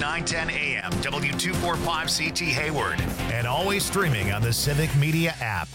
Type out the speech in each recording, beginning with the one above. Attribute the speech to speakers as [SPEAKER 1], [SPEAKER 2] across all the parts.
[SPEAKER 1] 910 AM, W245CT Hayward, and always streaming on the Civic Media app.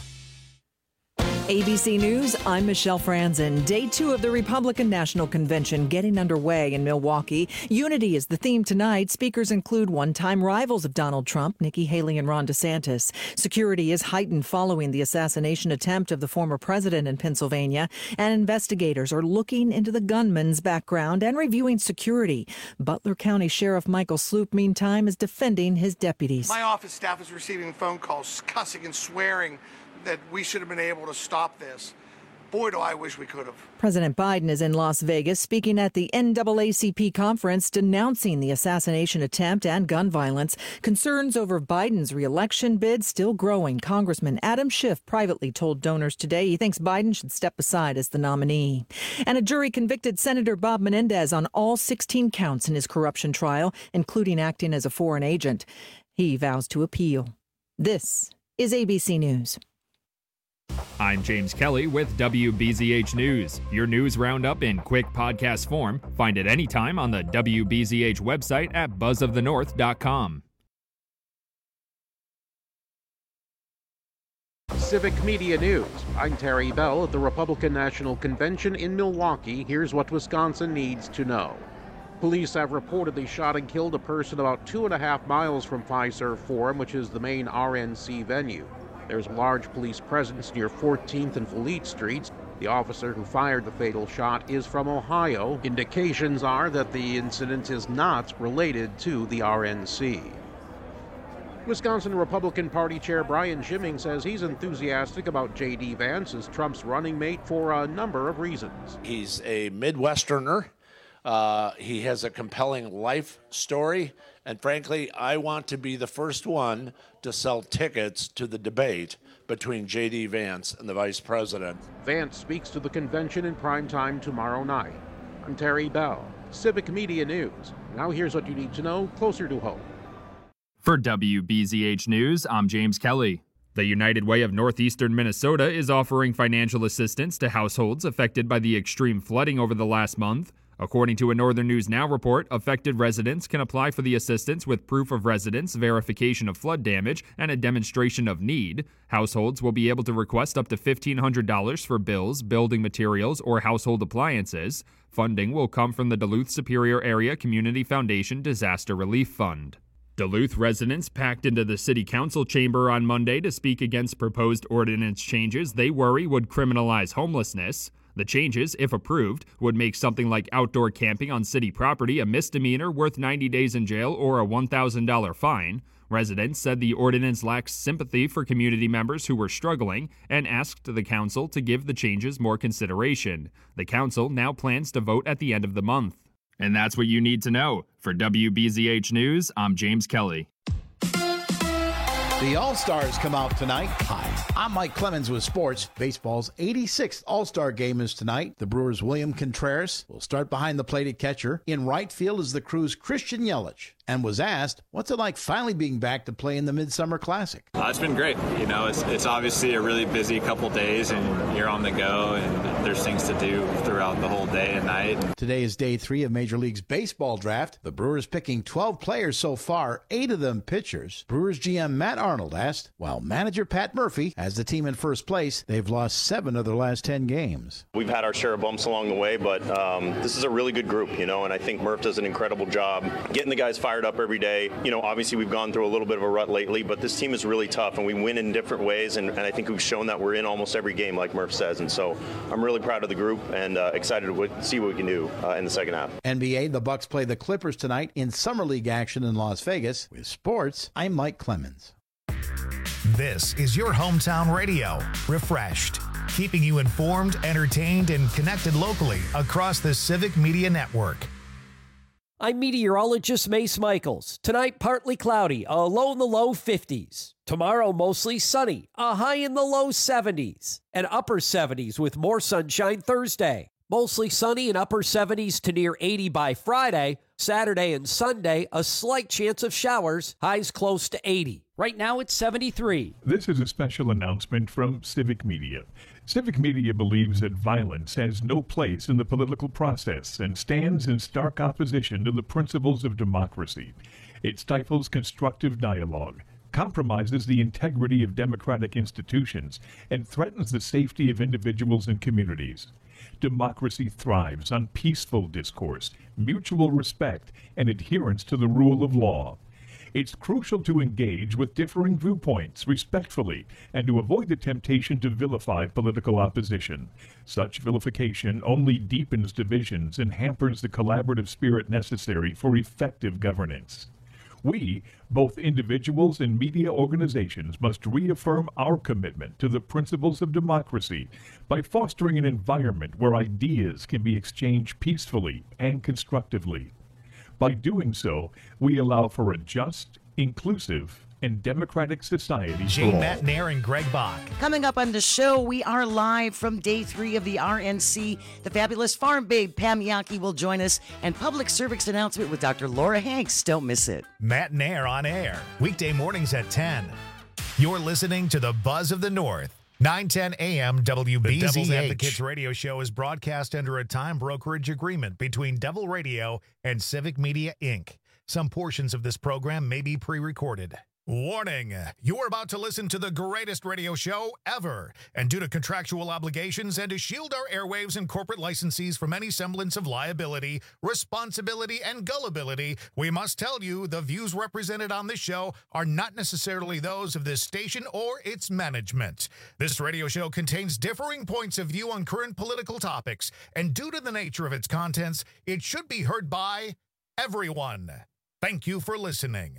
[SPEAKER 2] ABC News, I'm Michelle Franzen. Day 2 of the Republican National Convention getting underway in Milwaukee. Unity is the theme tonight. Speakers include one-time rivals of Donald Trump, Nikki Haley and Ron DeSantis. Security is heightened following the assassination attempt of the former president in Pennsylvania, and investigators are looking into the gunman's background and reviewing security. Butler County Sheriff Michael Sloop, meantime, is defending his deputies.
[SPEAKER 3] My office staff is receiving phone calls cussing and swearing that we should have been able to stop this. Boy, do I wish we could have.
[SPEAKER 2] President Biden is in Las Vegas speaking at the NAACP conference denouncing the assassination attempt and gun violence. Concerns over Biden's re-election bid still growing. Congressman Adam Schiff privately told donors today he thinks Biden should step aside as the nominee. And a jury convicted Senator Bob Menendez on all 16 counts in his corruption trial, including acting as a foreign agent. He vows to appeal. This is ABC News.
[SPEAKER 4] I'm James Kelly with WBZH News. Your news roundup in quick podcast form. Find it anytime on the WBZH website at buzzofthenorth.com.
[SPEAKER 5] Civic Media News. I'm Terry Bell at the Republican National Convention in Milwaukee. Here's what Wisconsin needs to know. Police have reportedly shot and killed a person about 2.5 miles from Fiserv Forum, which is the main RNC venue. There's a large police presence near 14th and Fleet Streets. The officer who fired the fatal shot is from Ohio. Indications are that the incident is not related to the RNC. Wisconsin Republican Party Chair Brian Schimming says he's enthusiastic about J.D. Vance as Trump's running mate for a number of reasons.
[SPEAKER 6] He's a Midwesterner. He has a compelling life story. And frankly, I want to be the first one to sell tickets to the debate between J.D. Vance and the vice president.
[SPEAKER 5] Vance speaks to the convention in prime time tomorrow night. I'm Terry Bell, Civic Media News. Now here's what you need to know closer to home.
[SPEAKER 4] For WBZH News, I'm James Kelly. The United Way of Northeastern Minnesota is offering financial assistance to households affected by the extreme flooding over the last month. According to a Northern News Now report, affected residents can apply for the assistance with proof of residence, verification of flood damage, and a demonstration of need. Households will be able to request up to $1,500 for bills, building materials, or household appliances. Funding will come from the Duluth Superior Area Community Foundation Disaster Relief Fund. Duluth residents packed into the city council chamber on Monday to speak against proposed ordinance changes they worry would criminalize homelessness. The changes, if approved, would make something like outdoor camping on city property a misdemeanor worth 90 days in jail or a $1,000 fine. Residents said the ordinance lacks sympathy for community members who were struggling and asked the council to give the changes more consideration. The council now plans to vote at the end of the month. And that's what you need to know. For WBZH News, I'm James Kelly.
[SPEAKER 7] The All-Stars come out tonight. Hi, I'm Mike Clemens with sports. Baseball's 86th All-Star game is tonight. The Brewers' William Contreras will start behind the plate at catcher. In right field is the Crew's Christian Yelich, and was asked, what's it like finally being back to play in the Midsummer Classic?
[SPEAKER 8] It's been great. You know, it's obviously a really busy couple days, and you're on the go, and there's things to do throughout the whole day and night.
[SPEAKER 7] Today is day 3 of Major League's baseball draft. The Brewers picking 12 players so far, 8 of them pitchers. Brewers GM Matt Arnold asked, while manager Pat Murphy has the team in first place, they've lost 7 of their last 10 games.
[SPEAKER 9] We've had our share of bumps along the way, but this is a really good group, you know, and I think Murph does an incredible job getting the guys fired up every day. You know, obviously we've gone through a little bit of a rut lately, but this team is really tough, and we win in different ways, and I think we've shown that we're in almost every game, like Murph says, and so I'm really proud of the group and excited to see what we can do in the second half.
[SPEAKER 7] NBA, the Bucks play the Clippers tonight in Summer League action in Las Vegas. With sports, I'm Mike Clemens.
[SPEAKER 1] This is your hometown radio, Refreshed, keeping you informed, entertained, and connected locally across the Civic Media Network.
[SPEAKER 10] I'm meteorologist Mace Michaels. Tonight, partly cloudy, a low in the low 50s. Tomorrow, mostly sunny, a high in the low 70s. And upper 70s with more sunshine Thursday. Mostly sunny and upper 70s to near 80 by Friday. Saturday and Sunday, a slight chance of showers, highs close to 80. Right now it's 73.
[SPEAKER 11] This is a special announcement from Civic Media. Civic Media believes that violence has no place in the political process and stands in stark opposition to the principles of democracy. It stifles constructive dialogue, compromises the integrity of democratic institutions, and threatens the safety of individuals and communities. Democracy thrives on peaceful discourse, mutual respect, and adherence to the rule of law. It's crucial to engage with differing viewpoints respectfully and to avoid the temptation to vilify political opposition. Such vilification only deepens divisions and hampers the collaborative spirit necessary for effective governance. We, both individuals and media organizations, must reaffirm our commitment to the principles of democracy by fostering an environment where ideas can be exchanged peacefully and constructively. By doing so, we allow for a just, inclusive, and democratic society
[SPEAKER 1] Jay
[SPEAKER 11] for all.
[SPEAKER 1] Matt Nair and Greg Bach.
[SPEAKER 12] Coming up on the show, we are live from day 3 of the RNC. The fabulous farm babe Pam Yaki will join us, and public service announcement with Dr. Laura Hanks. Don't miss it.
[SPEAKER 1] Matt Nair on air, weekday mornings at 10. You're listening to the Buzz of the North. 9:10 a.m. WBZH. The Devil's Advocates radio show is broadcast under a time brokerage agreement between Devil Radio and Civic Media, Inc. Some portions of this program may be pre-recorded. Warning, you're about to listen to the greatest radio show ever. And due to contractual obligations and to shield our airwaves and corporate licensees from any semblance of liability, responsibility, and gullibility, we must tell you the views represented on this show are not necessarily those of this station or its management. This radio show contains differing points of view on current political topics, and due to the nature of its contents, it should be heard by everyone. Thank you for listening.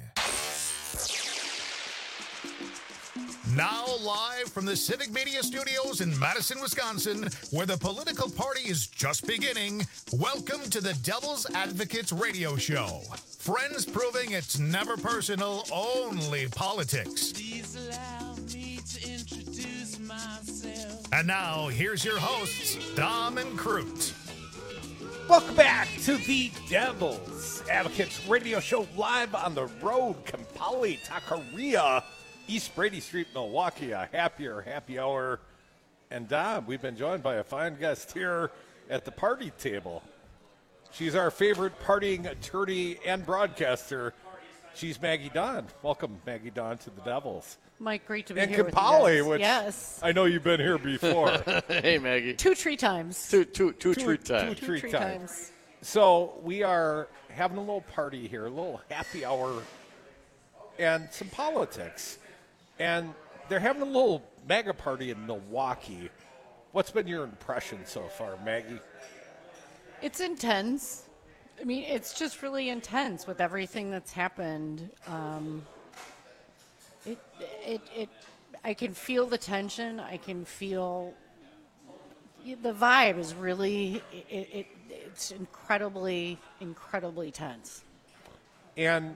[SPEAKER 1] Now live from the Civic Media Studios in Madison, Wisconsin, where the political party is just beginning, welcome to the Devil's Advocates radio show. Friends proving it's never personal, only politics. Please allow me to introduce myself. And now, here's your hosts, Dom and Crute.
[SPEAKER 13] Welcome back to the Devil's Advocates radio show, live on the road, Kampali, Taqueria, East Brady Street, Milwaukee, a happy hour. And Dom, we've been joined by a fine guest here at the party table. She's our favorite partying attorney and broadcaster. She's Maggie Don. Welcome, Maggie Don, to the Devils.
[SPEAKER 14] Mike, great to be
[SPEAKER 13] and
[SPEAKER 14] here with
[SPEAKER 13] Kampali,
[SPEAKER 14] you guys.
[SPEAKER 13] which
[SPEAKER 14] yes.
[SPEAKER 13] I know you've been here before.
[SPEAKER 15] Hey, Maggie.
[SPEAKER 14] 2 treat times.
[SPEAKER 15] Two treat times.
[SPEAKER 14] Two treat times.
[SPEAKER 13] So we are having a little party here, a little happy hour, and some politics. And they're having a little MAGA party in Milwaukee. What's been your impression so far, Maggie?
[SPEAKER 14] It's intense. I mean, it's just really intense with everything that's happened. I can feel the tension. I can feel the vibe is really, it's incredibly tense.
[SPEAKER 13] And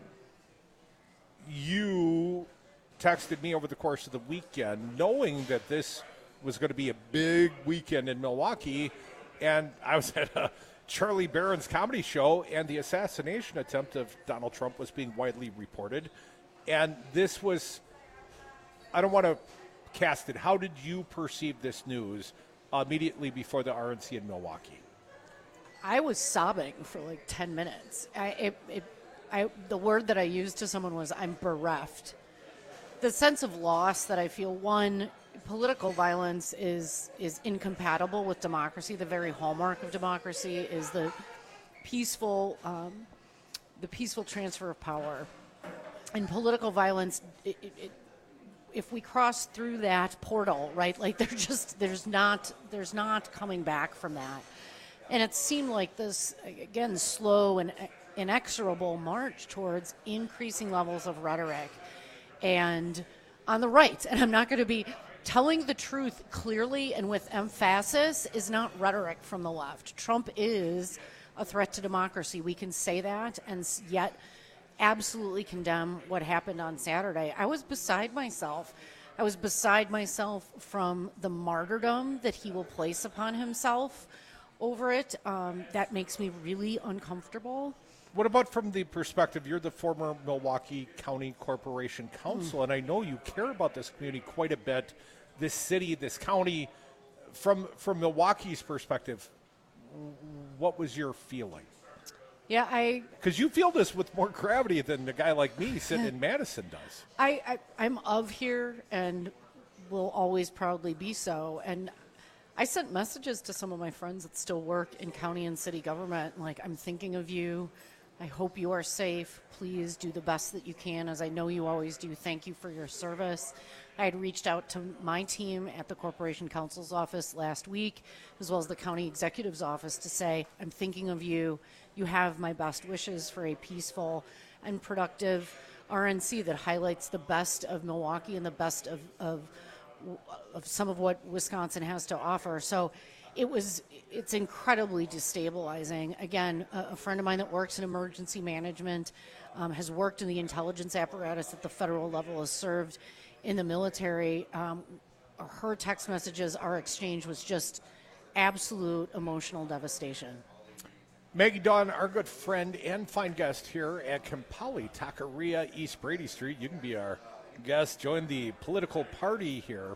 [SPEAKER 13] you texted me over the course of the weekend, knowing that this was going to be a big weekend in Milwaukee, and I was at a Charlie Barron's comedy show, and the assassination attempt of Donald Trump was being widely reported, and this was, I don't want to cast it, how did you perceive this news immediately before the RNC in Milwaukee?
[SPEAKER 14] I was sobbing for like 10 minutes. The word that I used to someone was, I'm bereft. The sense of loss that I feel, one, political violence is incompatible with democracy. The very hallmark of democracy is the peaceful transfer of power. And political violence, if we cross through that portal, right, like there's not coming back from that. And it seemed like this, again, slow and inexorable march towards increasing levels of rhetoric. And on the right, and I'm not going to be telling the truth clearly and with emphasis, is not rhetoric from the left. Trump is a threat to democracy. We can say that and yet absolutely condemn what happened on Saturday. I was beside myself. I was beside myself from the martyrdom that he will place upon himself over it. That makes me really uncomfortable.
[SPEAKER 13] What about from the perspective, you're the former Milwaukee County Corporation Counsel, and I know you care about this community quite a bit, this city, this county. From Milwaukee's perspective, what was your feeling?
[SPEAKER 14] Yeah,
[SPEAKER 13] because you feel this with more gravity than a guy like me sitting in Madison does.
[SPEAKER 14] I'm of here and will always proudly be so. And I sent messages to some of my friends that still work in county and city government, like, I'm thinking of you. I hope you are safe. Please do the best that you can, as I know you always do. Thank you for your service. I had reached out to my team at the Corporation Counsel's office last week, as well as the county executive's office, to say, I'm thinking of you. You have my best wishes for a peaceful and productive RNC that highlights the best of Milwaukee and the best of some of what Wisconsin has to offer. So it's incredibly destabilizing. Again, a friend of mine that works in emergency management, has worked in the intelligence apparatus at the federal level, has served in the military. Her text messages, our exchange was just absolute emotional devastation.
[SPEAKER 13] Maggie Dawn, our good friend and fine guest here at Kampali Taqueria, East Brady Street. You can be our guest, join the political party here.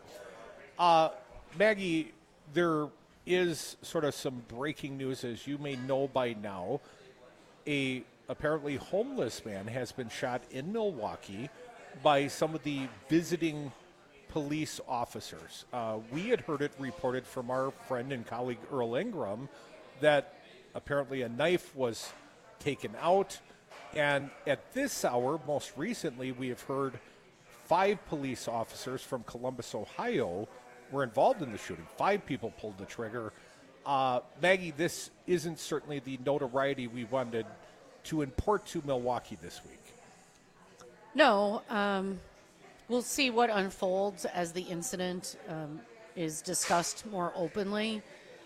[SPEAKER 13] Maggie, there is sort of some breaking news, as you may know by now. A apparently homeless man has been shot in Milwaukee by some of the visiting police officers. We had heard it reported from our friend and colleague Earl Ingram that apparently a knife was taken out. And at this hour, most recently, we have heard 5 police officers from Columbus, Ohio, were involved in the shooting. 5 people pulled the trigger. Maggie, this isn't certainly the notoriety we wanted to import to Milwaukee this week.
[SPEAKER 14] No. We'll see what unfolds as the incident is discussed more openly.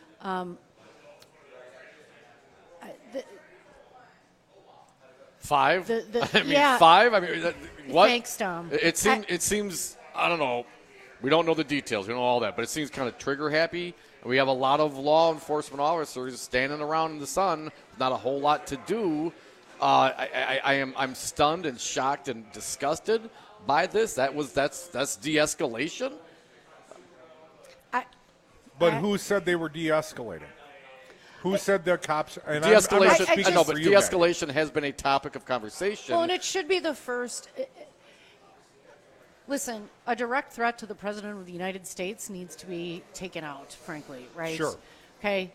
[SPEAKER 15] Five?
[SPEAKER 14] Yeah.
[SPEAKER 15] 5? I mean, what?
[SPEAKER 14] Thanks, Tom.
[SPEAKER 15] It seems, I don't know. We don't know the details. We don't know all that. But it seems kind of trigger happy. We have a lot of law enforcement officers standing around in the sun, not a whole lot to do. I'm stunned and shocked and disgusted by this. That's de-escalation.
[SPEAKER 13] But who said they were de-escalating? Who said the cops? And
[SPEAKER 15] de-escalation. But de-escalation has been a topic of conversation.
[SPEAKER 14] Well, and it should be the first. Listen, a direct threat to the President of the United States needs to be taken out, frankly, right?
[SPEAKER 13] Sure.
[SPEAKER 14] Okay.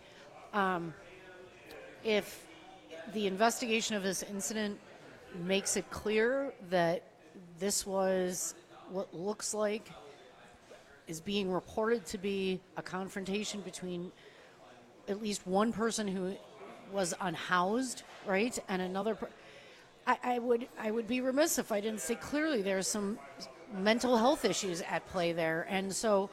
[SPEAKER 14] If the investigation of this incident makes it clear that this was what looks like is being reported to be a confrontation between at least one person who was unhoused, right, and another I would be remiss if I didn't say clearly there's some mental health issues at play there. And so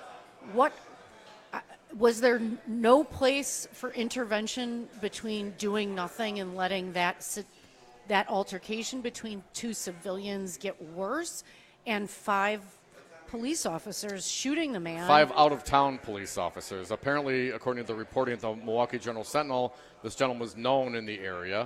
[SPEAKER 14] was there no place for intervention between doing nothing and letting that altercation between 2 civilians get worse and 5 police officers shooting the man?
[SPEAKER 15] 5 out-of-town police officers. Apparently, according to the reporting at the Milwaukee Journal-Sentinel, this gentleman was known in the area,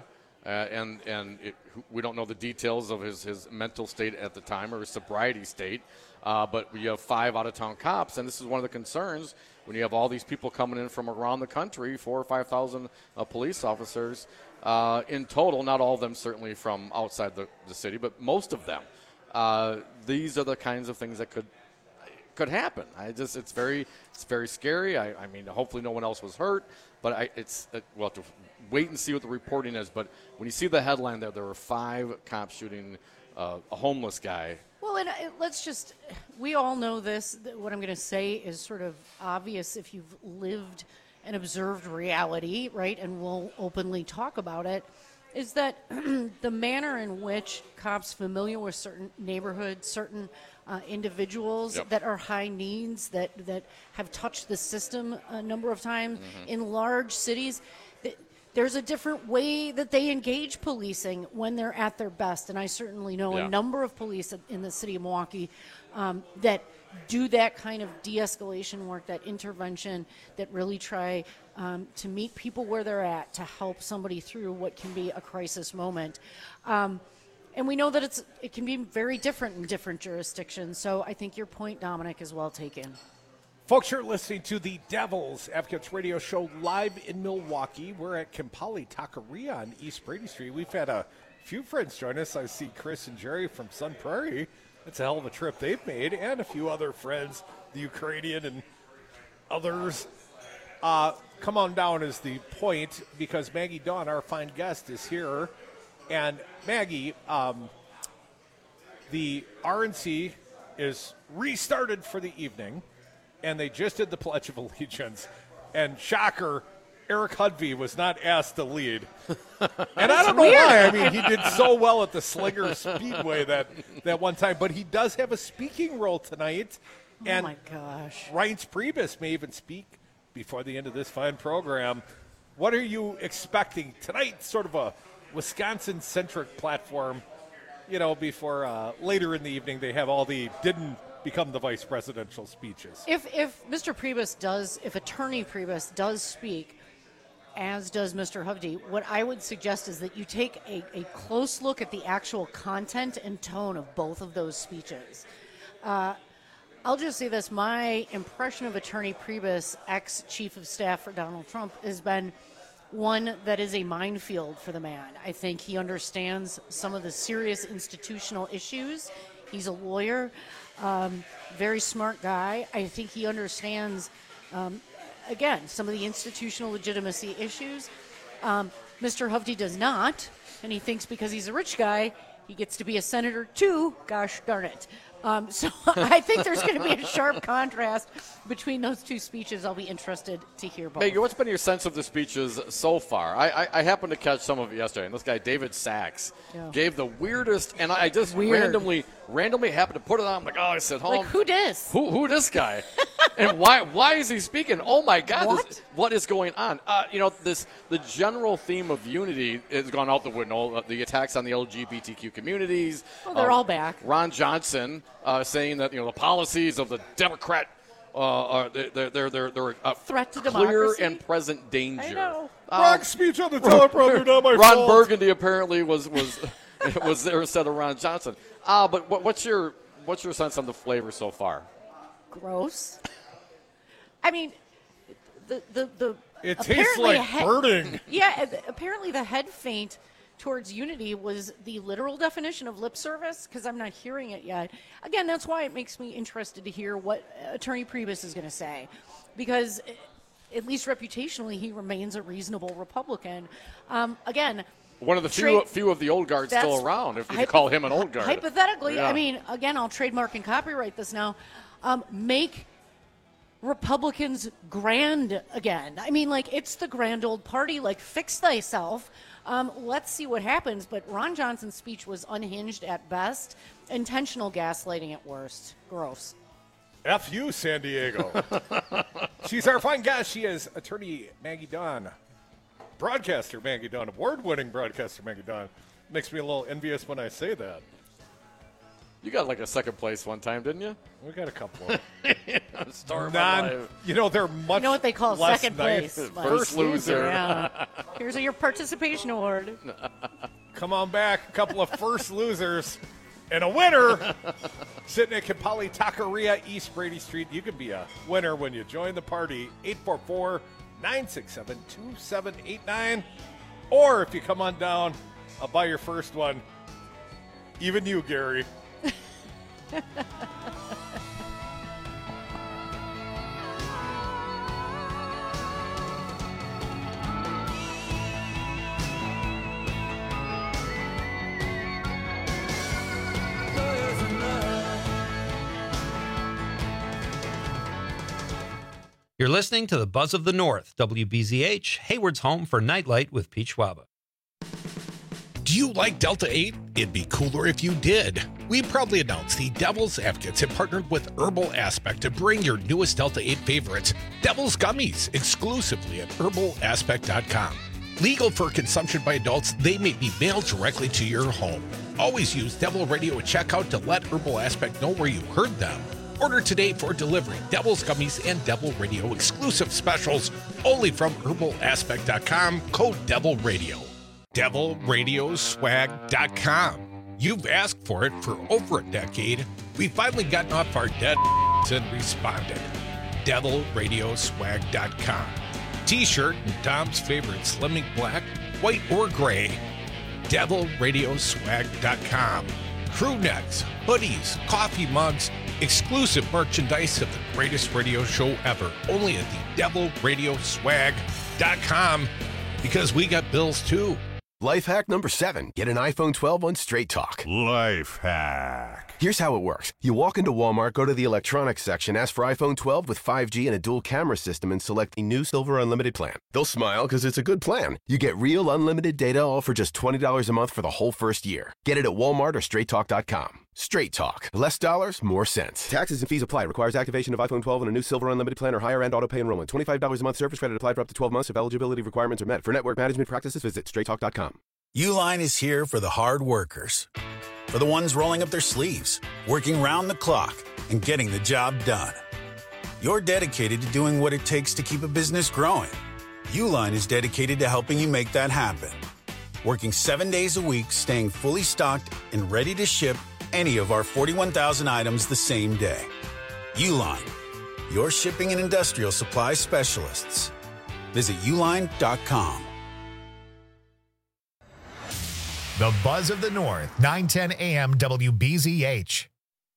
[SPEAKER 15] we don't know the details of his mental state at the time or his sobriety state, but we have 5 out-of-town cops, and this is one of the concerns when you have all these people coming in from around the country, 4,000 or 5,000 police officers in total, not all of them certainly from outside the city, but most of them. These are the kinds of things that could happen. It's very scary. I mean, hopefully no one else was hurt, but we'll have to wait and see what the reporting is. But when you see the headline there were 5 cops shooting a homeless guy.
[SPEAKER 14] Well, and we all know this. What I'm going to say is sort of obvious if you've lived and observed reality, right? And we'll openly talk about it. Is that the manner in which cops familiar with certain neighborhoods, certain individuals that are high needs, that have touched the system a number of times in large cities, there's a different way that they engage policing when they're at their best. And I certainly know a number of police in the city of Milwaukee that do that kind of de-escalation work, that intervention, that really try to meet people where they're at, to help somebody through what can be a crisis moment. And we know that it can be very different in different jurisdictions. So I think your point, Dominic, is well taken.
[SPEAKER 13] Folks, you're listening to the Devils Advocates Radio Show live in Milwaukee. We're at Kimpali Taqueria on East Brady Street. We've had a few friends join us. I see Chris and Jerry from Sun Prairie. It's a hell of a trip they've made, and a few other friends, the Ukrainian and others. Come on down is the point, because Maggie Dawn, our fine guest, is here. And Maggie, the RNC is restarted for the evening, and they just did the Pledge of Allegiance. And shocker, Eric Hudvey was not asked to lead. And I don't know why. I mean, he did so well at the Slinger Speedway that one time, but he does have a speaking role tonight. And
[SPEAKER 14] oh, my gosh.
[SPEAKER 13] Reince Priebus may even speak before the end of this fine program. What are you expecting tonight? Sort of a Wisconsin-centric platform, before later in the evening they have all the didn't become the vice presidential speeches.
[SPEAKER 14] If Mr. Priebus if Attorney Priebus does speak, as does Mr. Hovde, what I would suggest is that you take a close look at the actual content and tone of both of those speeches. I'll just say this. My impression of Attorney Priebus, ex-chief of staff for Donald Trump, has been one that is a minefield for the man. I think he understands some of the serious institutional issues. He's a lawyer, very smart guy. I think he understands, again, some of the institutional legitimacy issues. Mr. Hovde does not, and he thinks because he's a rich guy, he gets to be a senator too. Gosh darn it. So I think there's going to be a sharp contrast between those two speeches. I'll be interested to hear both.
[SPEAKER 15] Maggie, what's been your sense of the speeches so far? I happened to catch some of it yesterday, and this guy, David Sachs, gave the weirdest, and I just randomly happened to put it on. I'm like, oh, I said,
[SPEAKER 14] like, who this?
[SPEAKER 15] Who this guy? And why is he speaking? Oh, my God, what is going on? The general theme of unity has gone out the window. The attacks on the LGBTQ communities.
[SPEAKER 14] Well, they're all back.
[SPEAKER 15] Ron Johnson saying that the policies of the Democrat they're a
[SPEAKER 14] threat to
[SPEAKER 15] clear
[SPEAKER 14] democracy
[SPEAKER 15] and present danger.
[SPEAKER 14] I know.
[SPEAKER 13] Wrong speech on the teleprompter, not my
[SPEAKER 15] Ron
[SPEAKER 13] fault.
[SPEAKER 15] Burgundy apparently was there instead of Ron Johnson. But what's your sense on the flavor so far?
[SPEAKER 14] Gross. I mean, the
[SPEAKER 13] it tastes like birding.
[SPEAKER 14] Yeah, apparently the head feint towards unity was the literal definition of lip service, because I'm not hearing it yet. Again, that's why it makes me interested to hear what Attorney Priebus is going to say, because at least reputationally he remains a reasonable Republican. Again,
[SPEAKER 15] one of the few of the old guard still around, if you call him an old guard.
[SPEAKER 14] Hypothetically, I mean, again, I'll trademark and copyright this now. Make Republicans grand again. I mean, like, it's the grand old party. Like, fix thyself. Let's see what happens. But Ron Johnson's speech was unhinged at best, intentional gaslighting at worst. Gross.
[SPEAKER 13] F you, San Diego. She's our fine guest. She is Attorney Maggie Dawn, broadcaster Maggie Dawn, award-winning broadcaster Maggie Dawn. Makes me a little envious when I say that.
[SPEAKER 15] You got like a second place one time, didn't you?
[SPEAKER 13] We got a couple of they're much.
[SPEAKER 14] You know what they call
[SPEAKER 13] less
[SPEAKER 14] second
[SPEAKER 13] nice.
[SPEAKER 14] place?
[SPEAKER 15] First loser.
[SPEAKER 14] Yeah. Here's your participation award.
[SPEAKER 13] Come on back, a couple of first losers and a winner. Sitting at Kimpali Taqueria, East Brady Street. You can be a winner when you join the party. 844-967-2789. Or if you come on down, I'll buy your first one. Even you, Gary.
[SPEAKER 16] You're listening to the Buzz of the North, WBZH, Hayward's home for Nightlight with Pete Schwaba.
[SPEAKER 17] Do you like Delta 8? It'd be cooler if you did. We proudly announce the Devil's Advocates have partnered with Herbal Aspect to bring your newest Delta 8 favorites, Devil's Gummies, exclusively at herbalaspect.com. Legal for consumption by adults, they may be mailed directly to your home. Always use Devil Radio at checkout to let Herbal Aspect know where you heard them. Order today for delivery. Devil's Gummies and Devil Radio exclusive specials only from herbalaspect.com. Code Devil Radio. DevilRadioswag.com. You've asked for it for over a decade. We've finally gotten off our dead and responded. DevilRadioswag.com. T-shirt and Tom's favorite Slimming Black, white or gray. DevilRadioswag.com. Crew necks, hoodies, coffee mugs, exclusive merchandise of the greatest radio show ever. Only at the DevilRadioswag.com, because we got bills too.
[SPEAKER 18] Life hack number 7. Get an iPhone 12 on Straight Talk.
[SPEAKER 11] Life hack.
[SPEAKER 18] Here's how it works. You walk into Walmart, go to the electronics section, ask for iPhone 12 with 5G and a dual camera system, and select the new Silver Unlimited plan. They'll smile because it's a good plan. You get real unlimited data all for just $20 a month for the whole first year. Get it at Walmart or StraightTalk.com. Straight Talk. Less dollars, more sense. Taxes and fees apply. Requires activation of iPhone 12 and a new Silver Unlimited plan or higher end auto pay enrollment. $25 a month service credit applied for up to 12 months if eligibility requirements are met. For network management practices, visit StraightTalk.com.
[SPEAKER 19] Uline is here for the hard workers. For the ones rolling up their sleeves, working round the clock, and getting the job done. You're dedicated to doing what it takes to keep a business growing. Uline is dedicated to helping you make that happen. Working 7 days a week, staying fully stocked and ready to ship any of our 41,000 items the same day. Uline, your shipping and industrial supply specialists. Visit uline.com.
[SPEAKER 1] The Buzz of the North, 910 AM WBZH.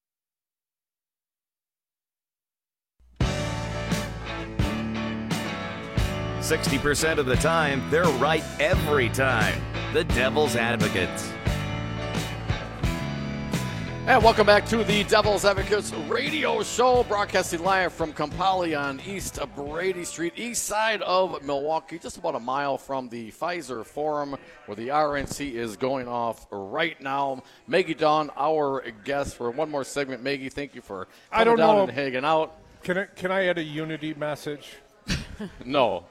[SPEAKER 20] "60% of the time, they're right every time. The Devil's Advocates.
[SPEAKER 15] And welcome back to the Devil's Advocates radio show, broadcasting live from Compali on East Brady Street, east side of Milwaukee, just about a mile from the Pfizer Forum, where the RNC is going off right now. Maggie Dawn, our guest for one more segment. Maggie, thank you for coming down and hanging out.
[SPEAKER 13] Can I add a unity message?
[SPEAKER 15] No.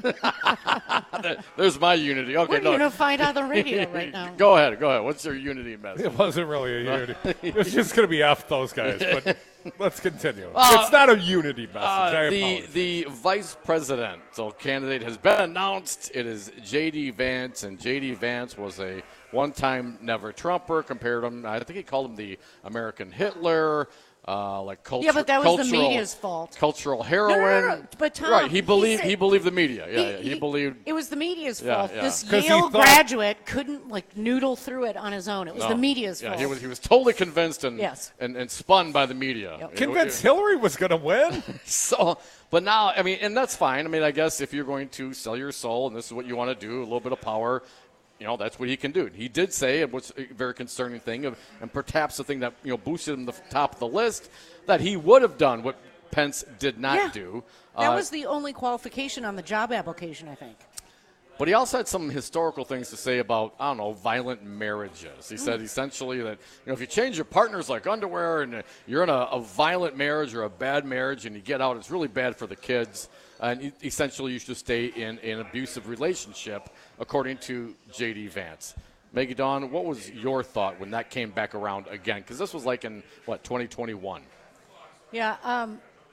[SPEAKER 15] There's my unity. Okay,
[SPEAKER 14] We're unified on the radio right now.
[SPEAKER 15] Go ahead. What's your unity message?
[SPEAKER 13] It wasn't really a unity. It was just going to be F those guys, but let's continue. It's not a unity message. I apologize.
[SPEAKER 15] The vice presidential candidate has been announced. It is J.D. Vance, and J.D. Vance was a one-time never-Trumper. Compared him, I think he called him the American Hitler.
[SPEAKER 14] Yeah, but that was the media's fault.
[SPEAKER 15] Cultural heroin.
[SPEAKER 14] No. But Tom,
[SPEAKER 15] right, he believed the media. He believed
[SPEAKER 14] it was the media's fault.
[SPEAKER 15] Yeah.
[SPEAKER 14] This Yale graduate couldn't noodle through it on his own. It was the media's fault.
[SPEAKER 15] He was totally convinced and spun by the media.
[SPEAKER 14] Yep.
[SPEAKER 13] Convinced Hillary was going to win.
[SPEAKER 15] But now, and that's fine. I guess if you're going to sell your soul and this is what you want to do, a little bit of power. That's what he can do. He did say, it was a very concerning thing, and perhaps the thing that boosted him to the top of the list, that he would have done what Pence did not do.
[SPEAKER 14] That was the only qualification on the job application, I think.
[SPEAKER 15] But he also had some historical things to say about, violent marriages. He said essentially that, if you change your partners like underwear and you're in a violent marriage or a bad marriage and you get out, it's really bad for the kids. And essentially you should stay in an abusive relationship, according to J.D. Vance. Maggie Dawn, what was your thought when that came back around again? Because this was in, 2021?
[SPEAKER 14] Yeah,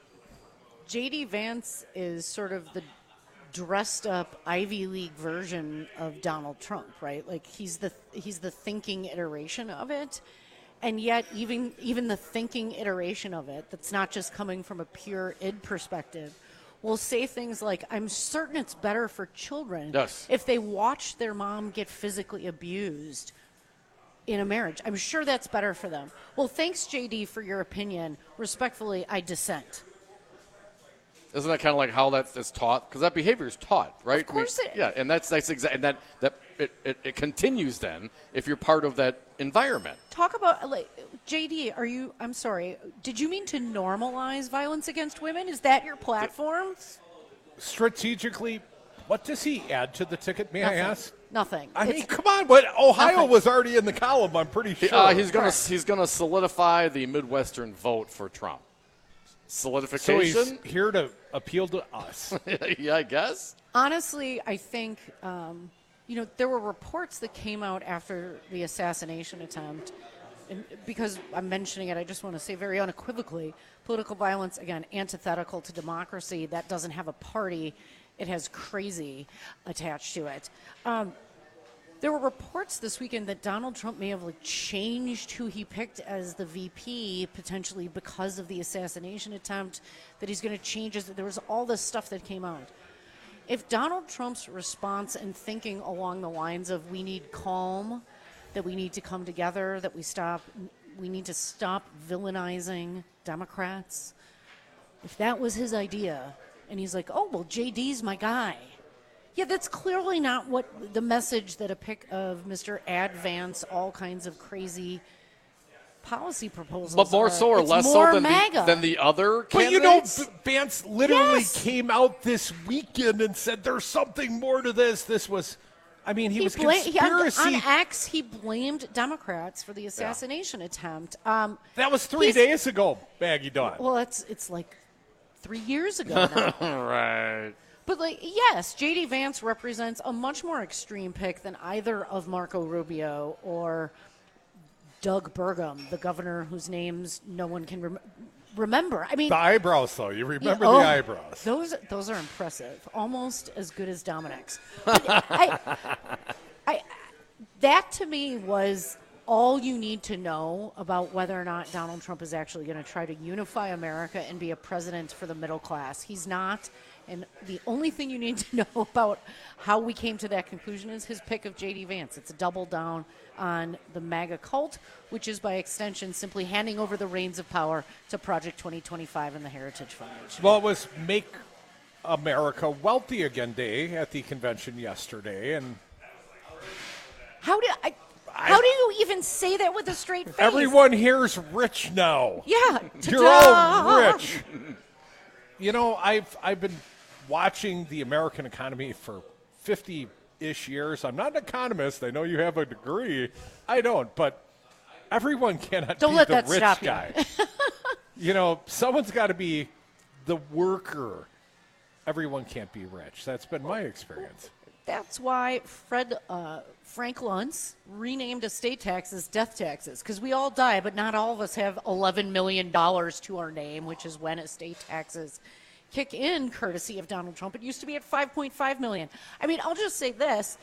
[SPEAKER 14] J.D. Vance is sort of the dressed-up Ivy League version of Donald Trump, right? He's the thinking iteration of it. And yet even the thinking iteration of it, that's not just coming from a pure id perspective, will say things like, I'm certain it's better for children if they watch their mom get physically abused in a marriage. I'm sure that's better for them. Well, thanks, JD, for your opinion. Respectfully, I dissent.
[SPEAKER 15] Isn't that kind of like how that is taught? Because that behavior is taught, right?
[SPEAKER 14] Of course it is.
[SPEAKER 15] Yeah, and that's exactly, and that it continues then if you're part of that environment.
[SPEAKER 14] Talk about, JD, I'm sorry, did you mean to normalize violence against women? Is that your platform?
[SPEAKER 13] Strategically, what does he add to the ticket, may I ask?
[SPEAKER 14] Nothing.
[SPEAKER 13] I mean, come on, but Ohio was already in the column, I'm pretty sure.
[SPEAKER 15] He's going to solidify the Midwestern vote for Trump. solidification.
[SPEAKER 13] So he's here to appeal to us.
[SPEAKER 15] Yeah, I guess.
[SPEAKER 14] Honestly, I think, there were reports that came out after the assassination attempt. And because I'm mentioning it, I just want to say very unequivocally, political violence, again, antithetical to democracy. That doesn't have a party. It has crazy attached to it. There were reports this weekend that Donald Trump may have changed who he picked as the VP, potentially because of the assassination attempt, that he's going to change his. There was all this stuff that came out. If Donald Trump's response and thinking along the lines of we need calm, that we need to come together, that we need to stop villainizing Democrats, if that was his idea, and he's like, oh, well, JD's my guy. Yeah, that's clearly not what the message that a pick of Mr. Ad Vance, all kinds of crazy policy proposals.
[SPEAKER 15] But more so or less so than the other candidates?
[SPEAKER 13] But Vance literally came out this weekend and said there's something more to this. This was, he was conspiracy.
[SPEAKER 14] On X, he blamed Democrats for the assassination attempt.
[SPEAKER 13] That was 3 days ago, Maggie Dawn.
[SPEAKER 14] Well, it's 3 years ago now.
[SPEAKER 15] Right.
[SPEAKER 14] But, yes, J.D. Vance represents a much more extreme pick than either of Marco Rubio or Doug Burgum, the governor whose names no one can remember.
[SPEAKER 13] The eyebrows, though. You remember the eyebrows.
[SPEAKER 14] Those are impressive. Almost as good as Dominic's. That, to me, was all you need to know about whether or not Donald Trump is actually going to try to unify America and be a president for the middle class. He's not. And the only thing you need to know about how we came to that conclusion is his pick of J.D. Vance. It's a double down on the MAGA cult, which is by extension simply handing over the reins of power to Project 2025 and the Heritage Foundation.
[SPEAKER 13] Well, it was Make America Wealthy Again Day at the convention yesterday. And
[SPEAKER 14] how do you even say that with a straight face?
[SPEAKER 13] Everyone here's rich now.
[SPEAKER 14] Yeah.
[SPEAKER 13] You're all rich. I've been watching the American economy for 50-ish years. I'm not an economist. I know you have a degree. I don't, but everyone cannot be the rich guy. Someone's got to be the worker. Everyone can't be rich. That's been my experience.
[SPEAKER 14] That's why Frank Luntz renamed estate taxes death taxes, because we all die, but not all of us have $11 million to our name, which is when estate taxes kick in, courtesy of Donald Trump. It used to be at $5.5 million. I'll just say this.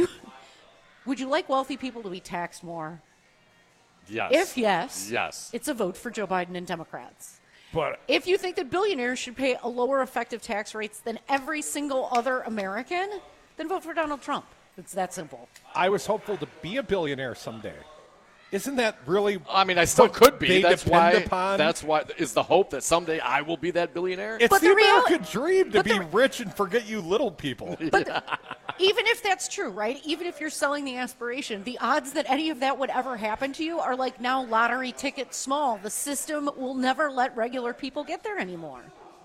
[SPEAKER 14] Would you like wealthy people to be taxed more?
[SPEAKER 15] Yes.
[SPEAKER 14] If yes,
[SPEAKER 15] yes,
[SPEAKER 14] it's a vote for Joe Biden and Democrats.
[SPEAKER 13] But
[SPEAKER 14] if you think that billionaires should pay a lower effective tax rates than every single other American, then vote for Donald Trump. It's that simple.
[SPEAKER 13] I was hopeful to be a billionaire someday. Isn't that really?
[SPEAKER 15] I still could be. That's why is the hope that someday I will be that billionaire.
[SPEAKER 13] It's the American dream to be rich and forget you little people.
[SPEAKER 14] But even if that's true, right? Even if you're selling the aspiration, the odds that any of that would ever happen to you are now lottery ticket small. The system will never let regular people get there anymore.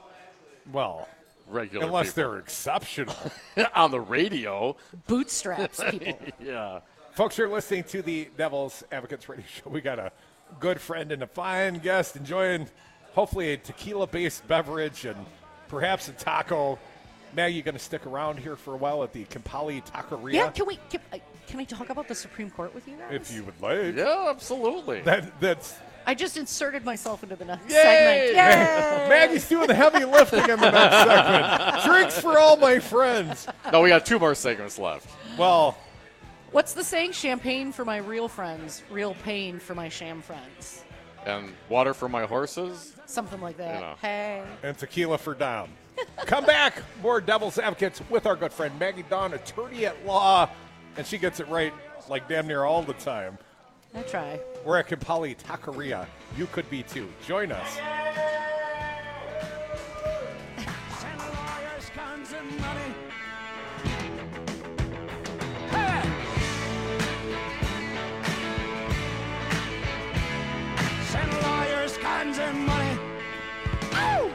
[SPEAKER 13] Well,
[SPEAKER 15] regular
[SPEAKER 13] unless
[SPEAKER 15] people.
[SPEAKER 13] They're exceptional
[SPEAKER 15] on the radio.
[SPEAKER 14] Bootstraps people.
[SPEAKER 15] Yeah.
[SPEAKER 13] Folks, you're listening to the Devil's Advocates Radio Show. We got a good friend and a fine guest enjoying, hopefully, a tequila-based beverage and perhaps a taco. Maggie, you going to stick around here for a while at the Kampali Taqueria?
[SPEAKER 14] Yeah, can I talk about the Supreme Court with you guys?
[SPEAKER 13] If you would like.
[SPEAKER 15] Yeah, absolutely.
[SPEAKER 13] That's.
[SPEAKER 14] I just inserted myself into the next
[SPEAKER 13] Yay!
[SPEAKER 14] segment. Yay!
[SPEAKER 13] Maggie's doing the heavy lifting in the next segment. Drinks for all my friends.
[SPEAKER 15] No, we got 2 more segments left.
[SPEAKER 13] Well.
[SPEAKER 14] What's the saying? Champagne for my real friends, real pain for my sham friends.
[SPEAKER 15] And water for my horses?
[SPEAKER 14] Something like that. Hey.
[SPEAKER 13] And tequila for Dom. Come back. More Devil's Advocates with our good friend Maggie Dawn, attorney at law. And she gets it right damn near all the time.
[SPEAKER 14] I try.
[SPEAKER 13] We're at Kampali Taqueria. You could be too. Join us.
[SPEAKER 21] Guns and money. Oh!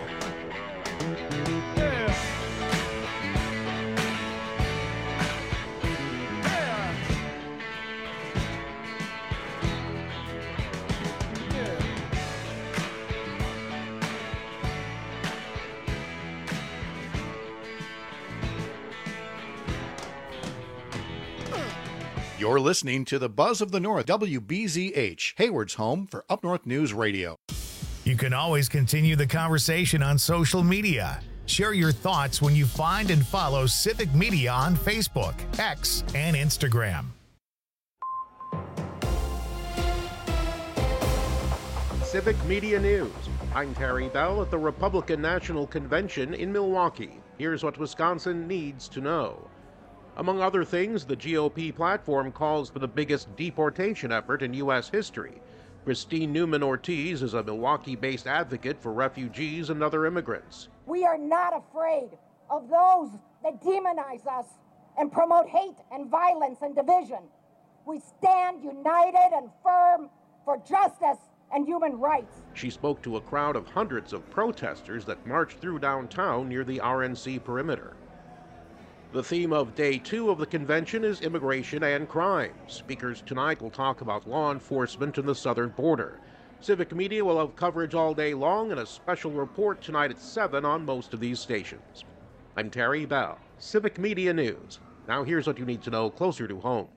[SPEAKER 21] Yeah. Yeah. Yeah.
[SPEAKER 3] You're listening to the Buzz of the North, WBZH, Hayward's home for Up North News Radio.
[SPEAKER 1] You can always continue the conversation on social media. Share your thoughts when you find and follow Civic Media on Facebook, X, and Instagram.
[SPEAKER 5] Civic Media News. I'm Terry Bell at the Republican National Convention in Milwaukee. Here's what Wisconsin needs to know. Among other things, the GOP platform calls for the biggest deportation effort in U.S. history. Christine Newman Ortiz is a Milwaukee-based advocate for refugees and other immigrants.
[SPEAKER 22] We are not afraid of those that demonize us and promote hate and violence and division. We stand united and firm for justice and human rights.
[SPEAKER 5] She spoke to a crowd of hundreds of protesters that marched through downtown near the RNC perimeter. The theme of Day 2 of the convention is immigration and crime. Speakers tonight will talk about law enforcement in the southern border. Civic Media will have coverage all day long and a special report tonight at 7 on most of these stations. I'm Terry Bell, Civic Media News. Now here's what you need to know closer to home.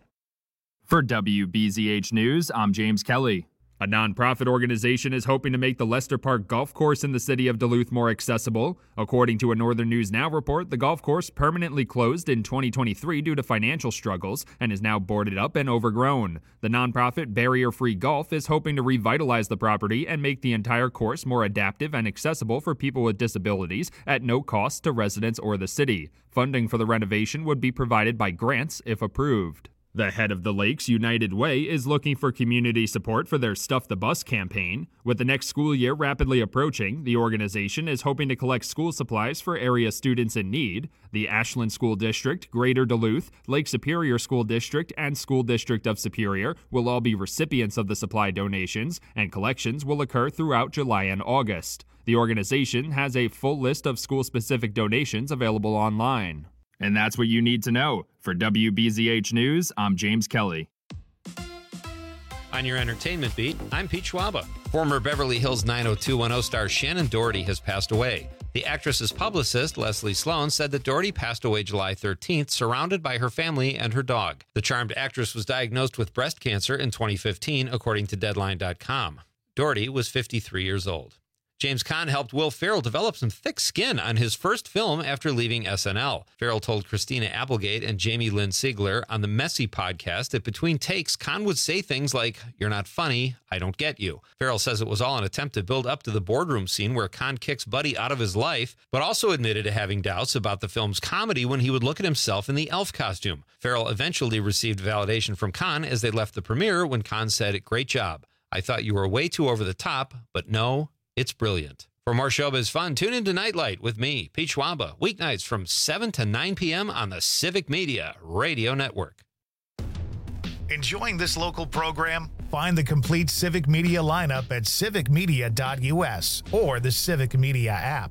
[SPEAKER 4] For WBZH News, I'm James Kelly. A nonprofit organization is hoping to make the Lester Park Golf Course in the city of Duluth more accessible. According to a Northern News Now report, the golf course permanently closed in 2023 due to financial struggles and is now boarded up and overgrown. The nonprofit Barrier Free Golf is hoping to revitalize the property and make the entire course more adaptive and accessible for people with disabilities at no cost to residents or the city. Funding for the renovation would be provided by grants if approved. The head of the Lakes United Way is looking for community support for their Stuff the Bus campaign. With the next school year rapidly approaching, the organization is hoping to collect school supplies for area students in need. The Ashland School District, Greater Duluth, Lake Superior School District, and School District of Superior will all be recipients of the supply donations, and collections will occur throughout July and August. The organization has a full list of school-specific donations available online. And that's what you need to know. For WBZH News, I'm James Kelly.
[SPEAKER 16] On your entertainment beat, I'm Pete Schwaba. Former Beverly Hills 90210 star Shannon Doherty has passed away. The actress's publicist, Leslie Sloan, said that Doherty passed away July 13th, surrounded by her family and her dog. The charmed actress was diagnosed with breast cancer in 2015, according to Deadline.com. Doherty was 53 years old. James Caan helped Will Ferrell develop some thick skin on his first film after leaving SNL. Ferrell told Christina Applegate and Jamie Lynn Sigler on the Messy podcast that between takes, Caan would say things like, "You're not funny, I don't get you." Ferrell says it was all an attempt to build up to the boardroom scene where Caan kicks Buddy out of his life, but also admitted to having doubts about the film's comedy when he would look at himself in the elf costume. Ferrell eventually received validation from Caan as they left the premiere when Caan said, "Great job. I thought you were way too over the top, but no, it's brilliant." For more showbiz fun, tune into Nightlight with me, Pete Schwaba, weeknights from 7 to 9 p.m. on the Civic Media Radio Network.
[SPEAKER 1] Enjoying this local program? Find the complete Civic Media lineup at civicmedia.us or the Civic Media app.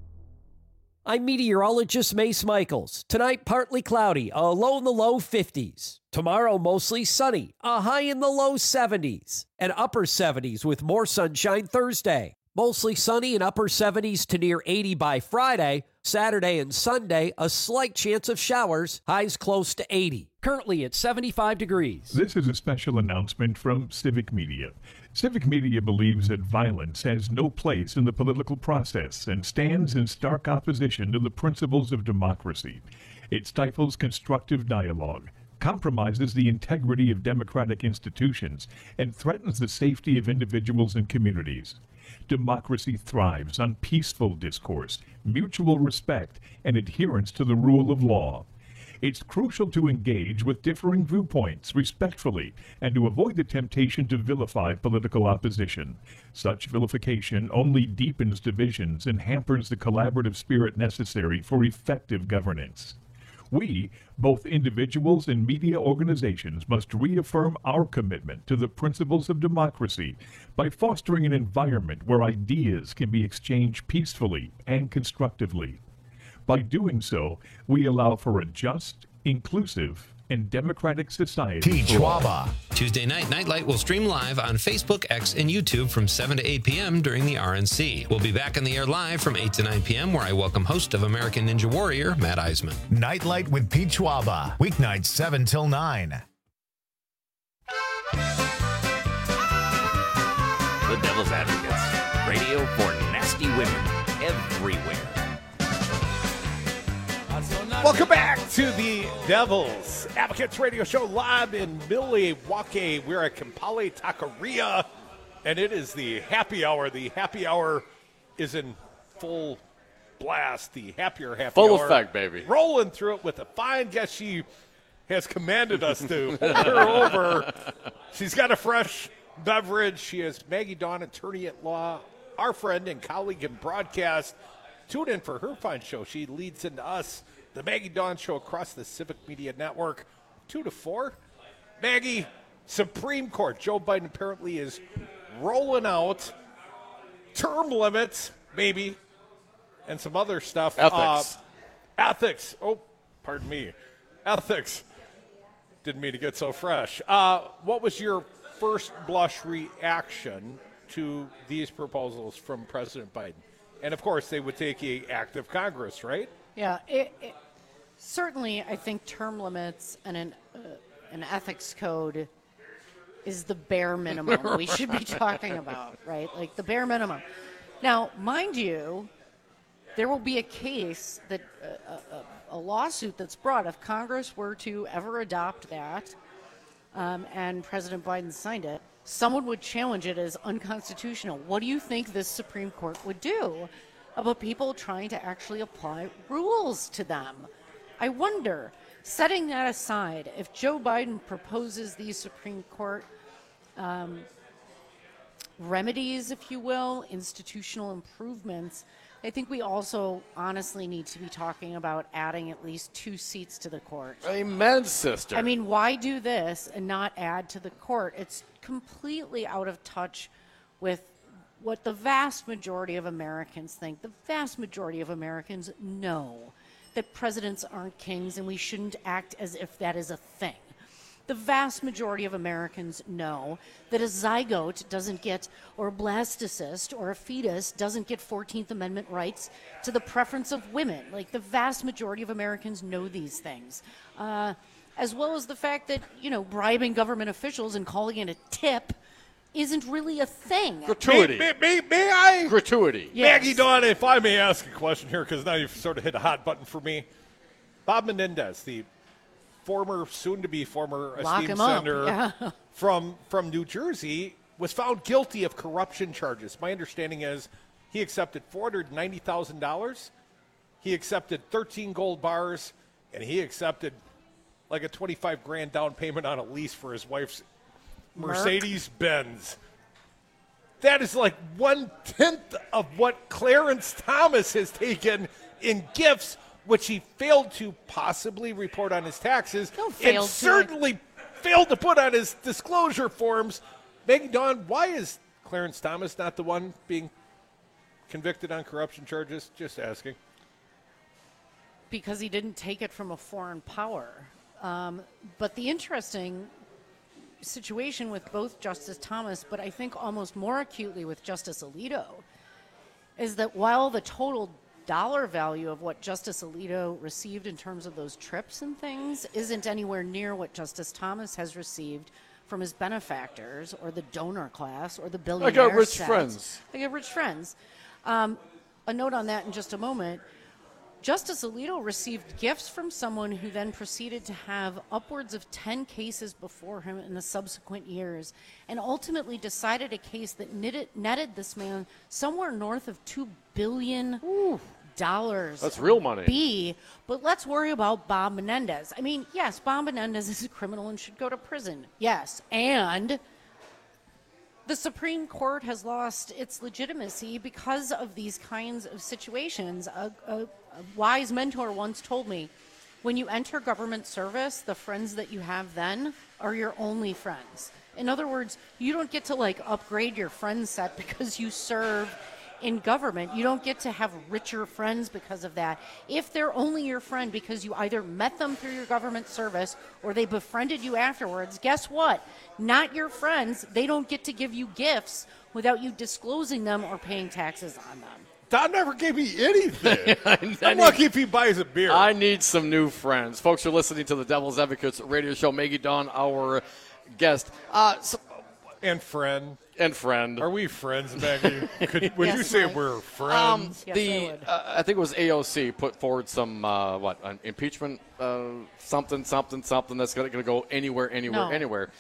[SPEAKER 10] I'm meteorologist Mace Michaels. Tonight, partly cloudy, a low in the low 50s. Tomorrow, mostly sunny, a high in the low 70s. And upper 70s with more sunshine Thursday. Mostly sunny and upper 70s to near 80 by Friday. Saturday and Sunday, a slight chance of showers, highs close to 80. Currently at 75 degrees.
[SPEAKER 11] This is a special announcement from Civic Media. Civic Media believes that violence has no place in the political process and stands in stark opposition to the principles of democracy. It stifles constructive dialogue, compromises the integrity of democratic institutions, and threatens the safety of individuals and communities. Democracy thrives on peaceful discourse, mutual respect, and adherence to the rule of law. It's crucial to engage with differing viewpoints respectfully and to avoid the temptation to vilify political opposition. Such vilification only deepens divisions and hampers the collaborative spirit necessary for effective governance. We, both individuals and media organizations, must reaffirm our commitment to the principles of democracy by fostering an environment where ideas can be exchanged peacefully and constructively. By doing so, we allow for a just, inclusive, and democratic society.
[SPEAKER 1] Pete Schwaba.
[SPEAKER 16] Tuesday night, Nightlight will stream live on Facebook, X, and YouTube from 7 to 8 p.m. during the RNC. We'll be back on the air live from 8 to 9 p.m. where I welcome host of American Ninja Warrior, Matt Eisman.
[SPEAKER 1] Nightlight with Pete Schwaba. Weeknights 7 till 9.
[SPEAKER 20] The Devil's Advocates. Radio for nasty women everywhere.
[SPEAKER 13] Welcome back to the Devil's Advocates Radio Show live in Milwaukee. We're at Kampali Taqueria, and it is the happy hour. The happy hour is in full blast. The happy hour.
[SPEAKER 15] Full effect, baby.
[SPEAKER 13] Rolling through it with a fine guest she has commanded us to hold her over. She's got a fresh beverage. She is Maggie Dawn, attorney at law, our friend and colleague in broadcast. Tune in for her fine show. She leads into us, the Maggie Dawn Show, across the Civic Media Network, 2 to 4. Maggie, Supreme Court. Joe Biden apparently is rolling out term limits, maybe, and some other stuff. Ethics. Oh, pardon me. Ethics. Didn't mean to get so fresh. What was your first blush reaction to these proposals from President Biden? And, of course, they would take an act of Congress, right?
[SPEAKER 14] Yeah, certainly I think term limits and an ethics code is the bare minimum we should be talking about, right? Like the bare minimum. Now, mind you, there will be a case that a lawsuit that's brought if Congress were to ever adopt that and President Biden signed it, someone would challenge it as unconstitutional. What do you think this Supreme Court would do about people trying to actually apply rules to them? I wonder, setting that aside, if Joe Biden proposes these Supreme Court remedies, if you will, institutional improvements, I think we also honestly need to be talking about adding at least 2 seats to the court.
[SPEAKER 15] Amen, sister.
[SPEAKER 14] I mean, why do this and not add to the court? It's completely out of touch with what the vast majority of Americans think. The vast majority of Americans know that presidents aren't kings and we shouldn't act as if that is a thing. The vast majority of Americans know that a zygote doesn't get, or a blastocyst or a fetus doesn't get 14th Amendment rights to the preference of women. Like, the vast majority of Americans know these things. As well as the fact that, bribing government officials and calling it a tip isn't really a thing.
[SPEAKER 15] Gratuity.
[SPEAKER 13] May I?
[SPEAKER 15] Gratuity.
[SPEAKER 14] Yes.
[SPEAKER 13] Maggie Dawn, if I may ask a question here, because now you've sort of hit a hot button for me. Bob Menendez, the soon-to-be former esteemed senator from New Jersey, was found guilty of corruption charges. My understanding is he accepted $490,000, he accepted 13 gold bars, and he accepted like a $25,000 down payment on a lease for his wife's Mercedes-Benz. That is like 1/10 of what Clarence Thomas has taken in gifts, which he failed to possibly report on his taxes, and certainly failed to put on his disclosure forms. Maggie Dawn, why is Clarence Thomas not the one being convicted on corruption charges? Just asking.
[SPEAKER 14] Because he didn't take it from a foreign power. But the interesting situation with both Justice Thomas, but I think almost more acutely with Justice Alito, is that while the total dollar value of what Justice Alito received in terms of those trips and things isn't anywhere near what Justice Thomas has received from his benefactors or the donor class or the billionaire
[SPEAKER 15] I got rich
[SPEAKER 14] set.
[SPEAKER 15] friends.
[SPEAKER 14] I got rich friends. A note on that in just a moment. Justice Alito received gifts from someone who then proceeded to have upwards of 10 cases before him in the subsequent years and ultimately decided a case that netted this man somewhere north of $2 billion.
[SPEAKER 15] That's real money.
[SPEAKER 14] But let's worry about Bob Menendez. I mean, yes, Bob Menendez is a criminal and should go to prison. Yes, and the Supreme Court has lost its legitimacy because of these kinds of situations. A wise mentor once told me, when you enter government service, the friends that you have then are your only friends. In other words, you don't get to upgrade your friend set because you serve in government. You don't get to have richer friends because of that. If they're only your friend because you either met them through your government service or they befriended you afterwards, guess what? Not your friends. They don't get to give you gifts without you disclosing them or paying taxes on them.
[SPEAKER 13] Don never gave me anything. I'm lucky if he buys a beer.
[SPEAKER 15] I need some new friends. Folks are listening to the Devil's Advocates radio show. Maggie Dawn, our guest.
[SPEAKER 13] And friend.
[SPEAKER 15] And friend.
[SPEAKER 13] Are we friends, Maggie? Would you say we're friends?
[SPEAKER 15] I think it was AOC put forward some an impeachment something that's going to go anywhere.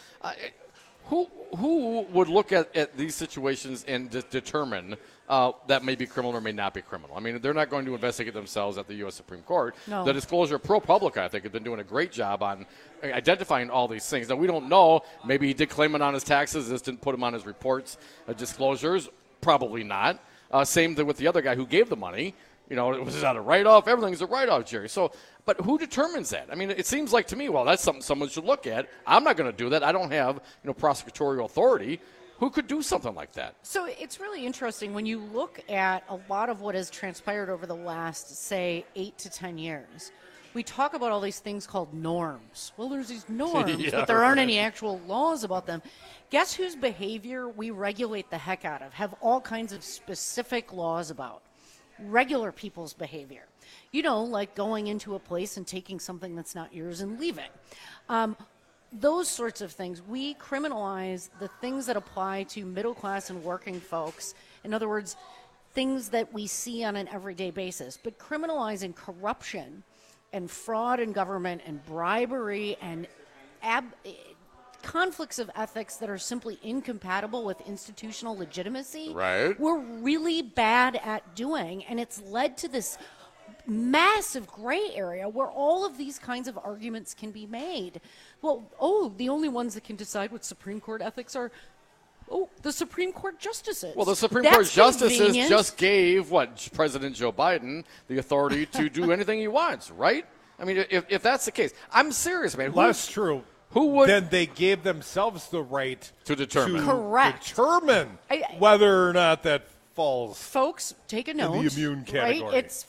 [SPEAKER 15] Who would look at these situations and determine that may be criminal or may not be criminal? I mean, they're not going to investigate themselves at the U.S. Supreme Court.
[SPEAKER 14] No.
[SPEAKER 15] The Disclosure ProPublica, I think, have been doing a great job on identifying all these things. Now, we don't know. Maybe he did claim it on his taxes. This didn't put him on his reports, disclosures. Probably not. Same thing with the other guy who gave the money. You know, it was not a write-off. Everything's a write-off, Jerry. So, but who determines that? I mean, it seems like to me, well, that's something someone should look at. I'm not going to do that. I don't have, prosecutorial authority. Who could do something like that?
[SPEAKER 14] So it's really interesting when you look at a lot of what has transpired over the last, say, 8 to 10 years. We talk about all these things called norms. Well, there's these norms, but there aren't any actual laws about them. Guess whose behavior we regulate the heck out of, have all kinds of specific laws about? Regular people's behavior. Like going into a place and taking something that's not yours and leaving. Those sorts of things. We criminalize the things that apply to middle class and working folks. In other words, things that we see on an everyday basis. But criminalizing corruption and fraud in government and bribery and conflicts of ethics that are simply incompatible with institutional legitimacy,
[SPEAKER 15] right,
[SPEAKER 14] we're really bad at doing. And it's led to this massive gray area where all of these kinds of arguments can be made. Well, the only ones that can decide what Supreme Court ethics are, the Supreme Court justices.
[SPEAKER 15] Well, the Supreme Court justices just gave President Joe Biden the authority to do anything he wants, right? I mean, if that's the case, I'm serious, man.
[SPEAKER 13] That's true.
[SPEAKER 15] Who would?
[SPEAKER 13] Then they gave themselves the right
[SPEAKER 15] to determine.
[SPEAKER 13] Determine whether or not that falls.
[SPEAKER 14] Folks, take a note.
[SPEAKER 13] In the immune category.
[SPEAKER 14] Right? It's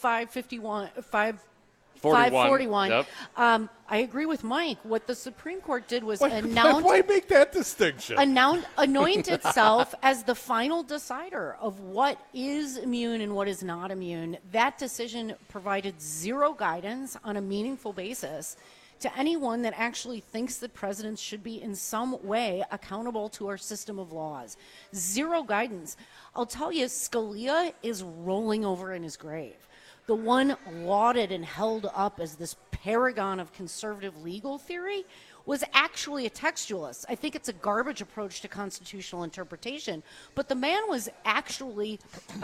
[SPEAKER 14] 541.
[SPEAKER 15] Yep.
[SPEAKER 14] I agree with Mike. What the Supreme Court did was announce.
[SPEAKER 13] Why make that distinction?
[SPEAKER 14] Anoint itself as the final decider of what is immune and what is not immune. That decision provided zero guidance on a meaningful basis to anyone that actually thinks that presidents should be in some way accountable to our system of laws. Zero guidance. I'll tell you, Scalia is rolling over in his grave. The one lauded and held up as this paragon of conservative legal theory was actually a textualist. I think it's a garbage approach to constitutional interpretation, but the man was actually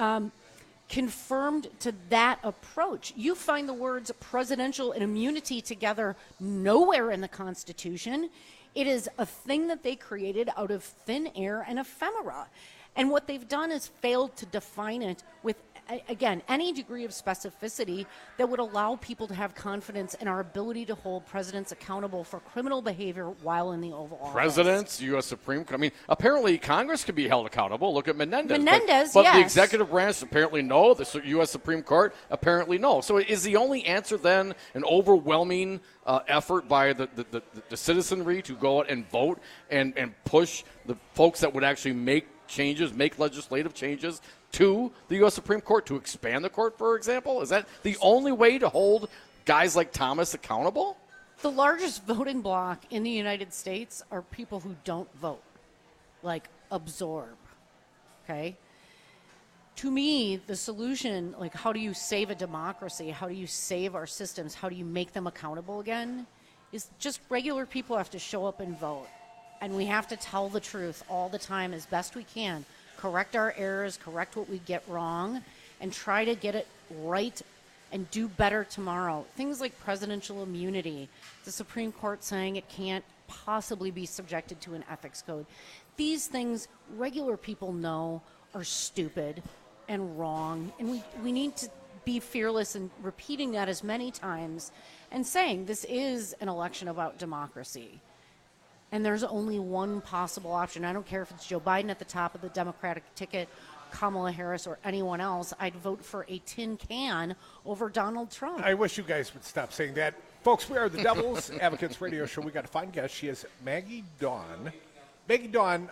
[SPEAKER 14] confirmed to that approach. You find the words presidential and immunity together nowhere in the Constitution. It is a thing that they created out of thin air and ephemera. And what they've done is failed to define it with, again, any degree of specificity that would allow people to have confidence in our ability to hold presidents accountable for criminal behavior while in the Oval Office.
[SPEAKER 15] Presidents, U.S. Supreme Court. I mean, apparently Congress could be held accountable. Look at Menendez.
[SPEAKER 14] But
[SPEAKER 15] yes. The executive branch apparently no. The U.S. Supreme Court apparently no. So is the only answer then an overwhelming effort by the citizenry to go out and vote and push the folks that would actually make legislative changes to the U.S. Supreme Court to expand the court, for example? Is that the only way to hold guys like Thomas accountable?
[SPEAKER 14] The largest voting bloc in the United States are people who don't vote, like absorb, okay? To me, the solution, like how do you save a democracy? How do you save our systems? How do you make them accountable again? Is just regular people have to show up and vote. And we have to tell the truth all the time as best we can. Correct our errors, correct what we get wrong, and try to get it right and do better tomorrow. Things like presidential immunity, the Supreme Court saying it can't possibly be subjected to an ethics code. These things regular people know are stupid and wrong, and we need to be fearless in repeating that as many times and saying this is an election about democracy. And there's only one possible option. I don't care if it's Joe Biden at the top of the Democratic ticket, Kamala Harris, or anyone else. I'd vote for a tin can over Donald Trump.
[SPEAKER 13] I wish you guys would stop saying that. Folks, we are the Devil's Advocates Radio Show. We got a fine guest. She is Maggie Dawn. Maggie Dawn,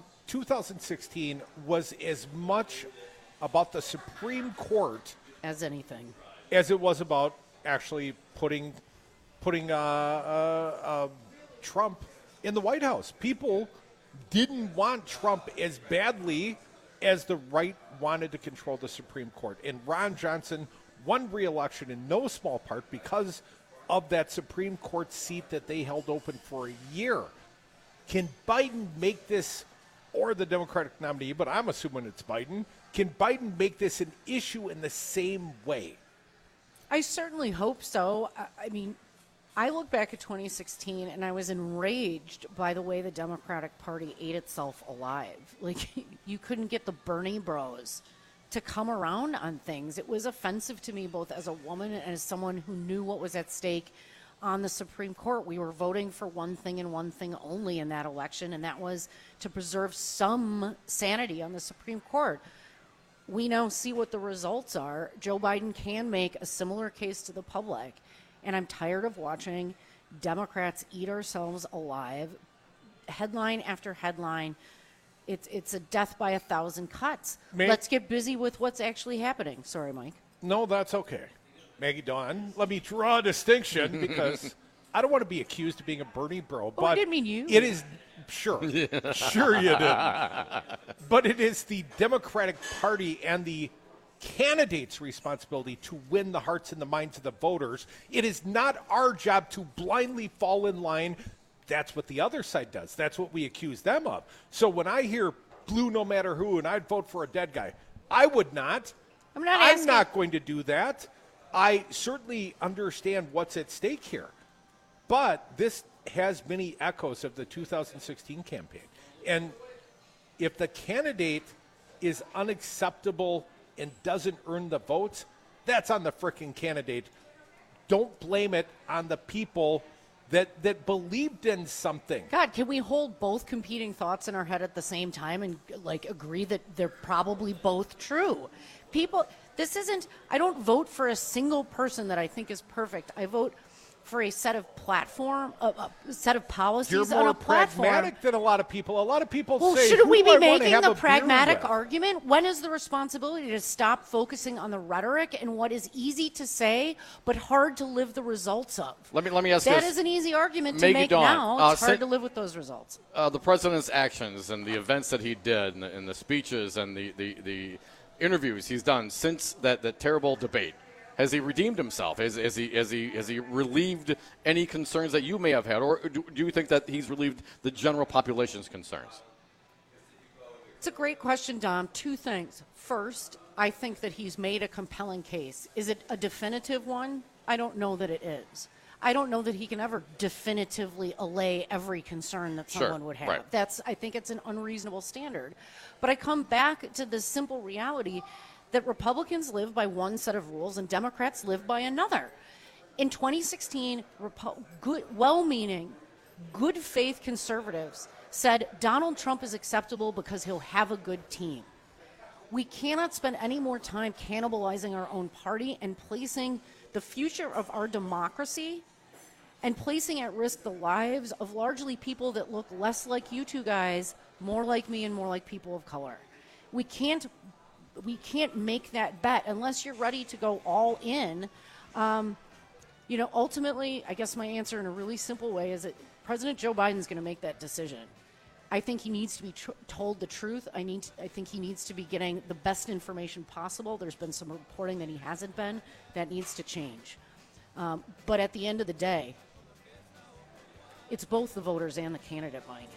[SPEAKER 13] 2016 was as much about the Supreme Court
[SPEAKER 14] as anything,
[SPEAKER 13] as it was about actually putting Trump in the White House. People didn't want Trump as badly as the right wanted to control the Supreme Court. And Ron Johnson won re-election in no small part because of that Supreme Court seat that they held open for a year. Can Biden make this, or the Democratic nominee, but I'm assuming it's Biden, can Biden make this an issue in the same way?
[SPEAKER 14] I certainly hope so. I mean, I look back at 2016 and I was enraged by the way the Democratic Party ate itself alive. Like, you couldn't get the Bernie bros to come around on things. It was offensive to me, both as a woman and as someone who knew what was at stake on the Supreme Court. We were voting for one thing and one thing only in that election, and that was to preserve some sanity on the Supreme Court. We now see what the results are. Joe Biden can make a similar case to the public, and I'm tired of watching Democrats eat ourselves alive, headline after headline. It's a death by 1,000 cuts. Let's get busy with what's actually happening. Sorry, Mike.
[SPEAKER 13] No, that's okay. Maggie Dawn, let me draw a distinction because I don't want to be accused of being a Bernie bro. But
[SPEAKER 14] I didn't mean you.
[SPEAKER 13] It is, sure you did. But it is the Democratic Party and the candidates' responsibility to win the hearts and the minds of the voters. It is not our job to blindly fall in line. That's what the other side does. That's what we accuse them of. So when I hear blue no matter who and I'd vote for a dead guy, I would not. I'm not going to do that. I certainly understand what's at stake here. But this has many echoes of the 2016 campaign. And if the candidate is unacceptable and doesn't earn the votes, that's on the frickin' candidate. Don't blame it on the people that believed in something.
[SPEAKER 14] God, can we hold both competing thoughts in our head at the same time and agree that they're probably both true? I don't vote for a single person that I think is perfect. I vote for a set of set of policies on a platform.
[SPEAKER 13] You're more pragmatic than a lot of people. A lot of people say,
[SPEAKER 14] shouldn't we be making the pragmatic argument? When is the responsibility to stop focusing on the rhetoric and what is easy to say but hard to live the results of?
[SPEAKER 15] Let me ask
[SPEAKER 14] that
[SPEAKER 15] this.
[SPEAKER 14] is an easy argument to make now. It's hard to live with those results.
[SPEAKER 15] The president's actions and the events that he did and the speeches and the interviews he's done since that terrible debate. Has he redeemed himself? Has he relieved any concerns that you may have had? Or do you think that he's relieved the general population's concerns?
[SPEAKER 14] It's a great question, Dom. Two things. First, I think that he's made a compelling case. Is it a definitive one? I don't know that it is. I don't know that he can ever definitively allay every concern that someone would have.
[SPEAKER 15] Right.
[SPEAKER 14] I think it's an unreasonable standard. But I come back to the simple reality that Republicans live by one set of rules and Democrats live by another. In 2016, well-meaning, good faith conservatives said Donald Trump is acceptable because he'll have a good team. We cannot spend any more time cannibalizing our own party and placing the future of our democracy and placing at risk the lives of largely people that look less like you two guys, more like me and more like people of color. We can't make that bet unless you're ready to go all in. Ultimately, I guess my answer in a really simple way is that President Joe Biden is going to make that decision. I think he needs to be told the truth. I think he needs to be getting the best information possible. There's been some reporting that he hasn't been. That needs to change. But at the end of the day, it's both the voters and the candidate, Mike.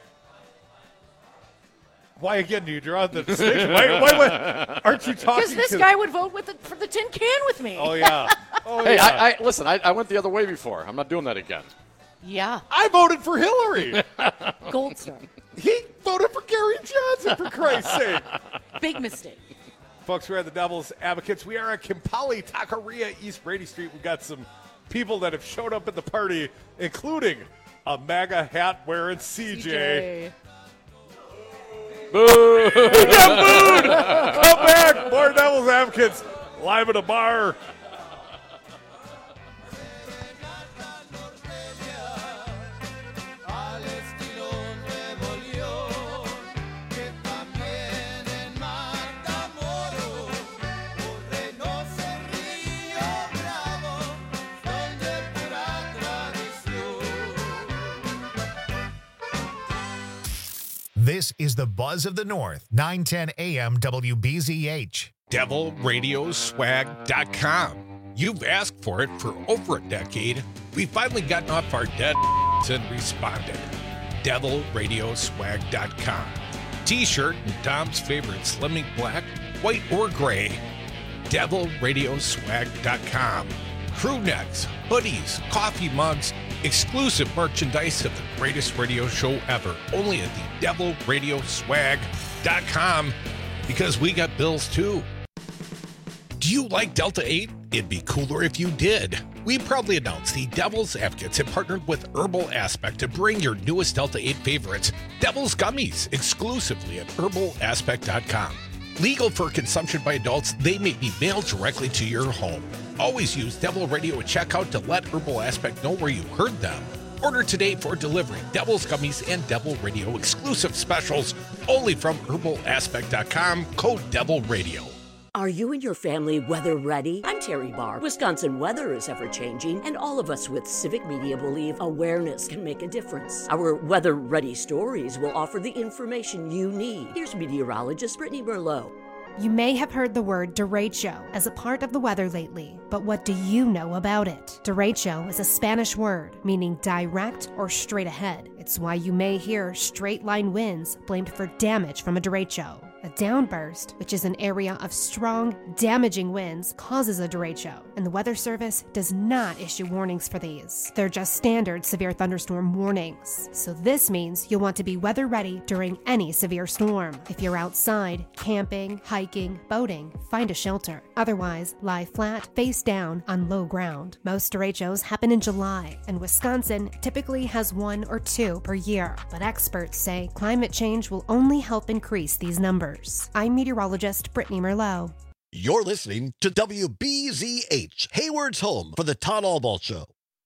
[SPEAKER 13] Why again do you draw the distinction? Why aren't you talking?
[SPEAKER 14] Because this guy would vote for the tin can with me.
[SPEAKER 13] Oh yeah.
[SPEAKER 15] Hey, listen. I went the other way before. I'm not doing that again.
[SPEAKER 14] Yeah.
[SPEAKER 13] I voted for Hillary.
[SPEAKER 14] Gold star.
[SPEAKER 13] He voted for Gary Johnson, for Christ's sake.
[SPEAKER 14] Big mistake.
[SPEAKER 13] Folks, we're at the Devil's Advocates. We are at Kimpali Taqueria, East Brady Street. We've got some people that have showed up at the party, including a MAGA hat wearing CJ.
[SPEAKER 15] Boo!
[SPEAKER 13] He got booed! Come back! More Devil's Advocates live at a bar.
[SPEAKER 1] This This is the Buzz of the North, 910 AM WBZH.
[SPEAKER 17] DevilRadioswag.com. You've asked for it for over a decade. We've finally gotten off our dead and responded. DevilRadioswag.com. T-shirt and Tom's favorite slimming black, white, or gray. DevilRadioswag.com. Crew necks, hoodies, coffee mugs, exclusive merchandise of the greatest radio show ever. Only at the DevilRadioswag.com, because we got bills too. Do you like Delta 8? It'd be cooler if you did. We proudly announce the Devil's Advocates have partnered with Herbal Aspect to bring your newest Delta 8 favorites, Devil's Gummies, exclusively at herbalaspect.com. Legal for consumption by adults, they may be mailed directly to your home. Always use Devil Radio at checkout to let Herbal Aspect know where you heard them. Order today for delivery. Devil's Gummies and Devil Radio exclusive specials only from herbalaspect.com, code Devil Radio.
[SPEAKER 2] Are you and your family weather ready? I'm Terry Barr. Wisconsin weather is ever-changing, and all of us with Civic Media believe awareness can make a difference. Our Weather Ready stories will offer the information you need. Here's meteorologist Brittany Merlot.
[SPEAKER 6] You may have heard the word derecho as a part of the weather lately, but what do you know about it? Derecho is a Spanish word meaning direct or straight ahead. It's why you may hear straight line winds blamed for damage from a derecho. A downburst, which is an area of strong, damaging winds, causes a derecho, and the Weather Service does not issue warnings for these. They're just standard severe thunderstorm warnings. So this means you'll want to be weather ready during any severe storm. If you're outside, camping, hiking, boating, find a shelter. Otherwise, lie flat, face down on low ground. Most derechos happen in July, and Wisconsin typically has 1 or 2 per year. But experts say climate change will only help increase these numbers. I'm meteorologist Brittany Merlot.
[SPEAKER 23] You're listening to WBZH, Hayward's home for the Todd Albaugh Show.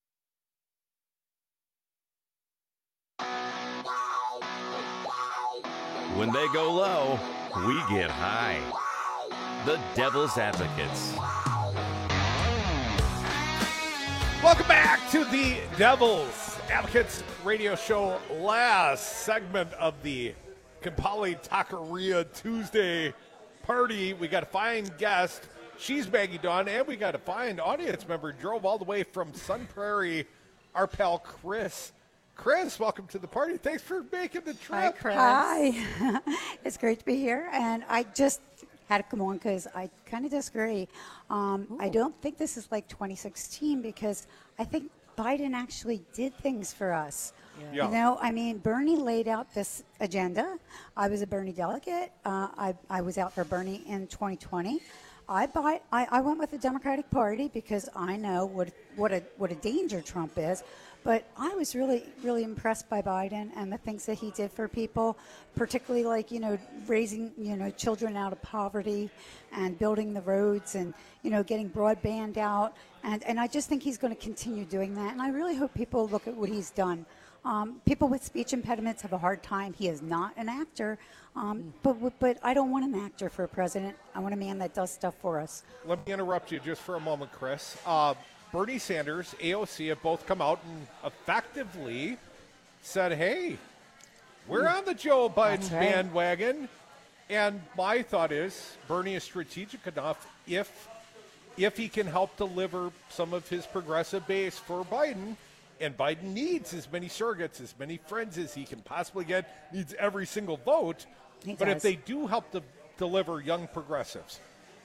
[SPEAKER 20] When they go low, we get high. The Devil's Advocates.
[SPEAKER 13] Welcome back to the Devil's Advocates radio show. Last segment of the Kampali Taqueria Tuesday party. We got a fine guest. She's Maggie Dawn, and we got a fine audience member. Drove all the way from Sun Prairie, our pal Chris. Chris, welcome to the party. Thanks for making the trip.
[SPEAKER 24] Hi, Chris. Hi. It's great to be here, and I just had to come on because I kind of disagree. I don't think this is like 2016 because I think Biden actually did things for us. Yeah. You know, I mean, Bernie laid out this agenda. I was a Bernie delegate. I was out for Bernie in 2020. I went with the Democratic Party because I know what a danger Trump is. But I was really, really impressed by Biden and the things that he did for people, particularly like, you know, raising, you know, children out of poverty and building the roads and, you know, getting broadband out. And I just think he's going to continue doing that. And I really hope people look at what he's done. People with speech impediments have a hard time. He is not an actor, but I don't want an actor for a president. I want a man that does stuff for us.
[SPEAKER 13] Let me interrupt you just for a moment, Chris. Bernie Sanders, AOC have both come out and effectively said, hey, we're on the Joe Biden bandwagon. And my thought is Bernie is strategic enough if he can help deliver some of his progressive base for Biden. And Biden needs as many surrogates, as many friends as he can possibly get, needs every single vote. But if they do help to deliver young progressives,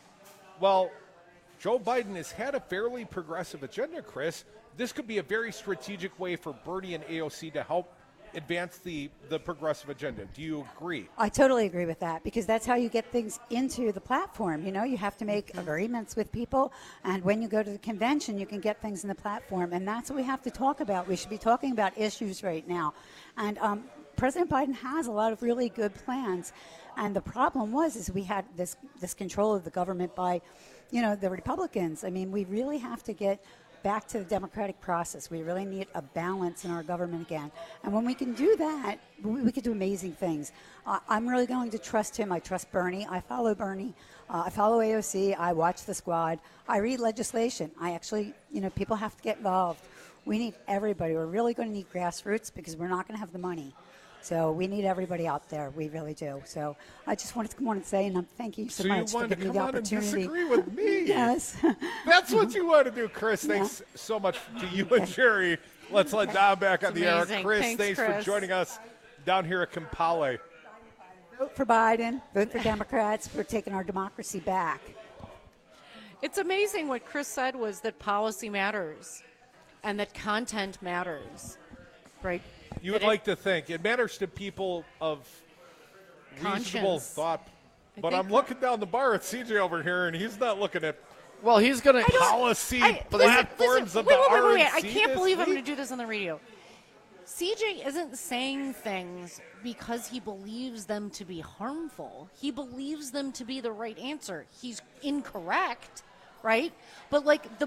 [SPEAKER 13] well, Joe Biden has had a fairly progressive agenda, Chris. This could be a very strategic way for Bernie and AOC to help advance the progressive agenda. Do you agree?
[SPEAKER 24] I totally agree with that because that's how you get things into the platform. You know, you have to make agreements with people, and when you go to the convention, you can get things in the platform, and that's what we have to talk about. We should be talking about issues right now. And President Biden has a lot of really good plans, and the problem is we had this control of the government by, you know, the Republicans. I mean, we really have to get back to the democratic process. We really need a balance in our government again. And when we can do that, we can do amazing things. I'm really going to trust him. I trust Bernie. I follow Bernie. I follow AOC. I watch the squad. I read legislation. I actually, you know, people have to get involved. We need everybody. We're really going to need grassroots because we're not going to have the money. So we need everybody out there. We really do. So I just wanted to come on and say, and thank you so much for giving me the opportunity.
[SPEAKER 13] So you wanted to come on and disagree with me?
[SPEAKER 24] Yes.
[SPEAKER 13] That's what you want to do, Chris. Thanks so much to you and Jerry. Let's let Don back on the air. Chris, thanks for joining us down here at Kampale.
[SPEAKER 24] Vote for Biden. Vote for Democrats. We're taking our democracy back.
[SPEAKER 14] It's amazing what Chris said was that policy matters and that content matters, right?
[SPEAKER 13] You would like to think. It matters to people of reasonable thought. But I'm looking down the bar at CJ over here, and he's not looking at
[SPEAKER 15] he's going to
[SPEAKER 13] policy platforms of the RNC.
[SPEAKER 14] Wait. I can't believe I'm going to do this on the radio. CJ isn't saying things because he believes them to be harmful. He believes them to be the right answer. He's incorrect, right? But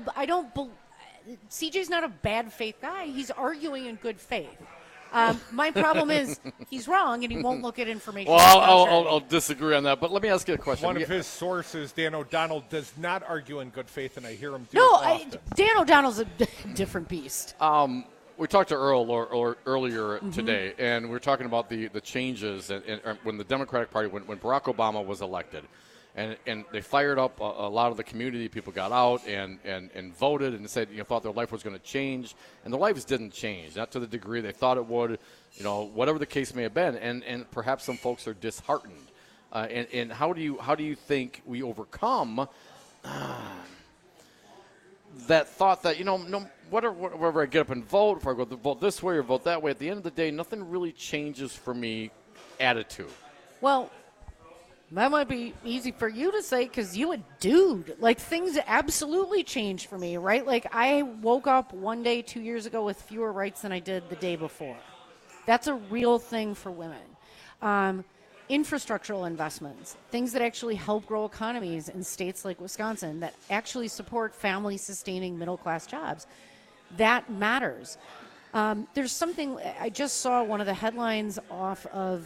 [SPEAKER 14] CJ's not a bad faith guy. He's arguing in good faith. My problem is he's wrong and he won't look at information.
[SPEAKER 15] Well, I'll disagree on that, but let me ask you a question.
[SPEAKER 13] One of his sources, Dan O'Donnell, does not argue in good faith, and I hear him do
[SPEAKER 14] Dan O'Donnell's a different beast.
[SPEAKER 15] We talked to Earl earlier today, and we were talking about the changes and when the Democratic Party, when Barack Obama was elected, and they fired up a lot of the community. People got out and voted and said, thought their life was going to change, and their lives didn't change, not to the degree they thought it would, whatever the case may have been, and perhaps some folks are disheartened. And how do you think we overcome that thought that whatever I get up and vote, if I go to vote this way or vote that way, at the end of the day, nothing really changes for me. Attitude.
[SPEAKER 14] Well, that might be easy for you to say because you a dude. Like, things absolutely changed for me, right? Like, I woke up one day 2 years ago with fewer rights than I did the day before. That's a real thing for women. Infrastructural investments, things that actually help grow economies in states like Wisconsin that actually support family-sustaining middle-class jobs. That matters. There's something, I just saw one of the headlines off of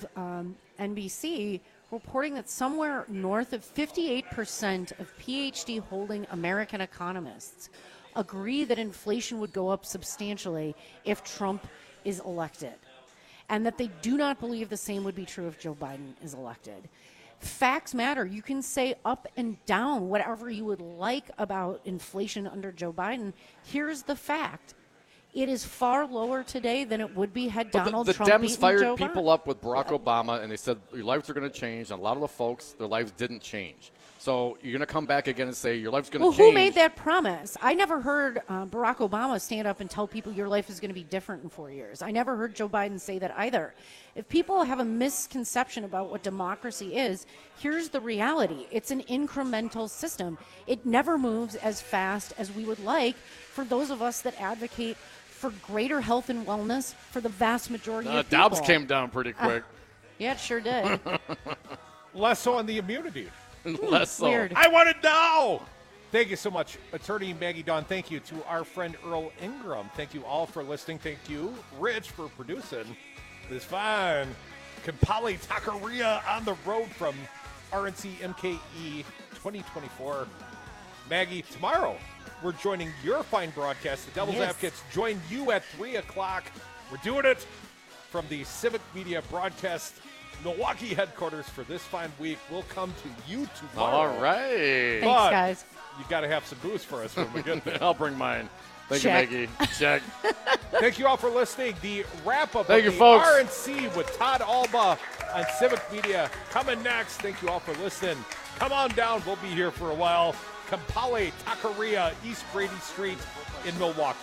[SPEAKER 14] NBC reporting that somewhere north of 58% of PhD-holding American economists agree that inflation would go up substantially if Trump is elected, and that they do not believe the same would be true if Joe Biden is elected. Facts matter. You can say up and down whatever you would like about inflation under Joe Biden. Here's the fact. It is far lower today than it would be had Donald Trump beaten Joe Biden.
[SPEAKER 15] The Dems fired people up with Barack Obama, and they said your lives are going to change. And a lot of the folks, their lives didn't change. So you're going to come back again and say your life's going to change.
[SPEAKER 14] Well, who made that promise? I never heard Barack Obama stand up and tell people your life is going to be different in 4 years. I never heard Joe Biden say that either. If people have a misconception about what democracy is, here's the reality. It's an incremental system. It never moves as fast as we would like for those of us that advocate for greater health and wellness for the vast majority of people.
[SPEAKER 15] Dobbs came down pretty quick.
[SPEAKER 14] Yeah, it sure did.
[SPEAKER 13] Less so on the immunity.
[SPEAKER 15] Less so.
[SPEAKER 14] Weird.
[SPEAKER 13] I want it now. Thank you so much, Attorney Maggie Dawn. Thank you to our friend Earl Ingram. Thank you all for listening. Thank you, Rich, for producing this fine Kampale Taqueria on the road from RNC MKE 2024. Maggie, tomorrow we're joining your fine broadcast. The Devil's Advocates join you at 3 o'clock. We're doing it from the Civic Media Broadcast Milwaukee headquarters for this fine week. We'll come to you tomorrow.
[SPEAKER 15] All right.
[SPEAKER 14] Thanks, guys.
[SPEAKER 13] You got to have some booze for us when we get there.
[SPEAKER 15] I'll bring mine. Thank you, Maggie. Check.
[SPEAKER 13] Thank you all for listening. The wrap-up
[SPEAKER 15] of
[SPEAKER 13] the
[SPEAKER 15] folks.
[SPEAKER 13] RNC with Todd Alba on Civic Media coming next. Thank you all for listening. Come on down. We'll be here for a while. Kampale Taqueria, East Brady Street in Milwaukee.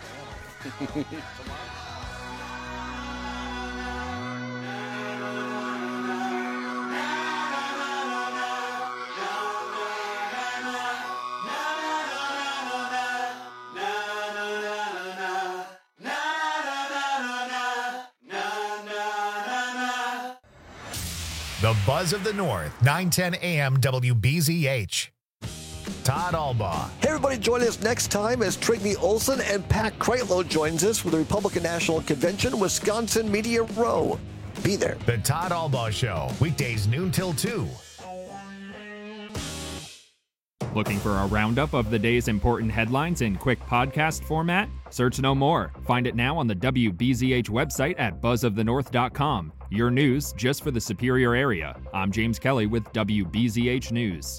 [SPEAKER 1] The Buzz of the North, 910 AM WBZH. Todd Alba.
[SPEAKER 23] Hey, everybody, join us next time as Trigny Olson and Pat Kreitlow joins us for the Republican National Convention, Wisconsin Media Row. Be there.
[SPEAKER 1] The Todd Alba Show, weekdays noon till 2.
[SPEAKER 4] Looking for a roundup of the day's important headlines in quick podcast format? Search no more. Find it now on the WBZH website at buzzofthenorth.com. Your news just for the Superior area. I'm James Kelly with WBZH News.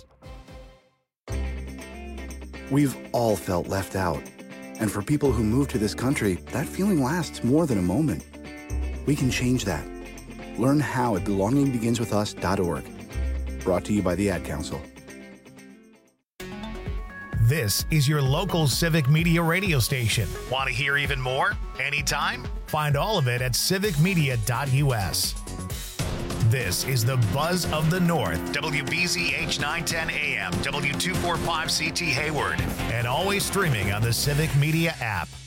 [SPEAKER 7] We've all felt left out. And for people who move to this country, that feeling lasts more than a moment. We can change that. Learn how at belongingbeginswithus.org. Brought to you by the Ad Council.
[SPEAKER 1] This is your local Civic Media radio station. Want to hear even more? Anytime? Find all of it at civicmedia.us. This is the Buzz of the North, WBZH 910 AM, W245CT Hayward, and always streaming on the Civic Media app.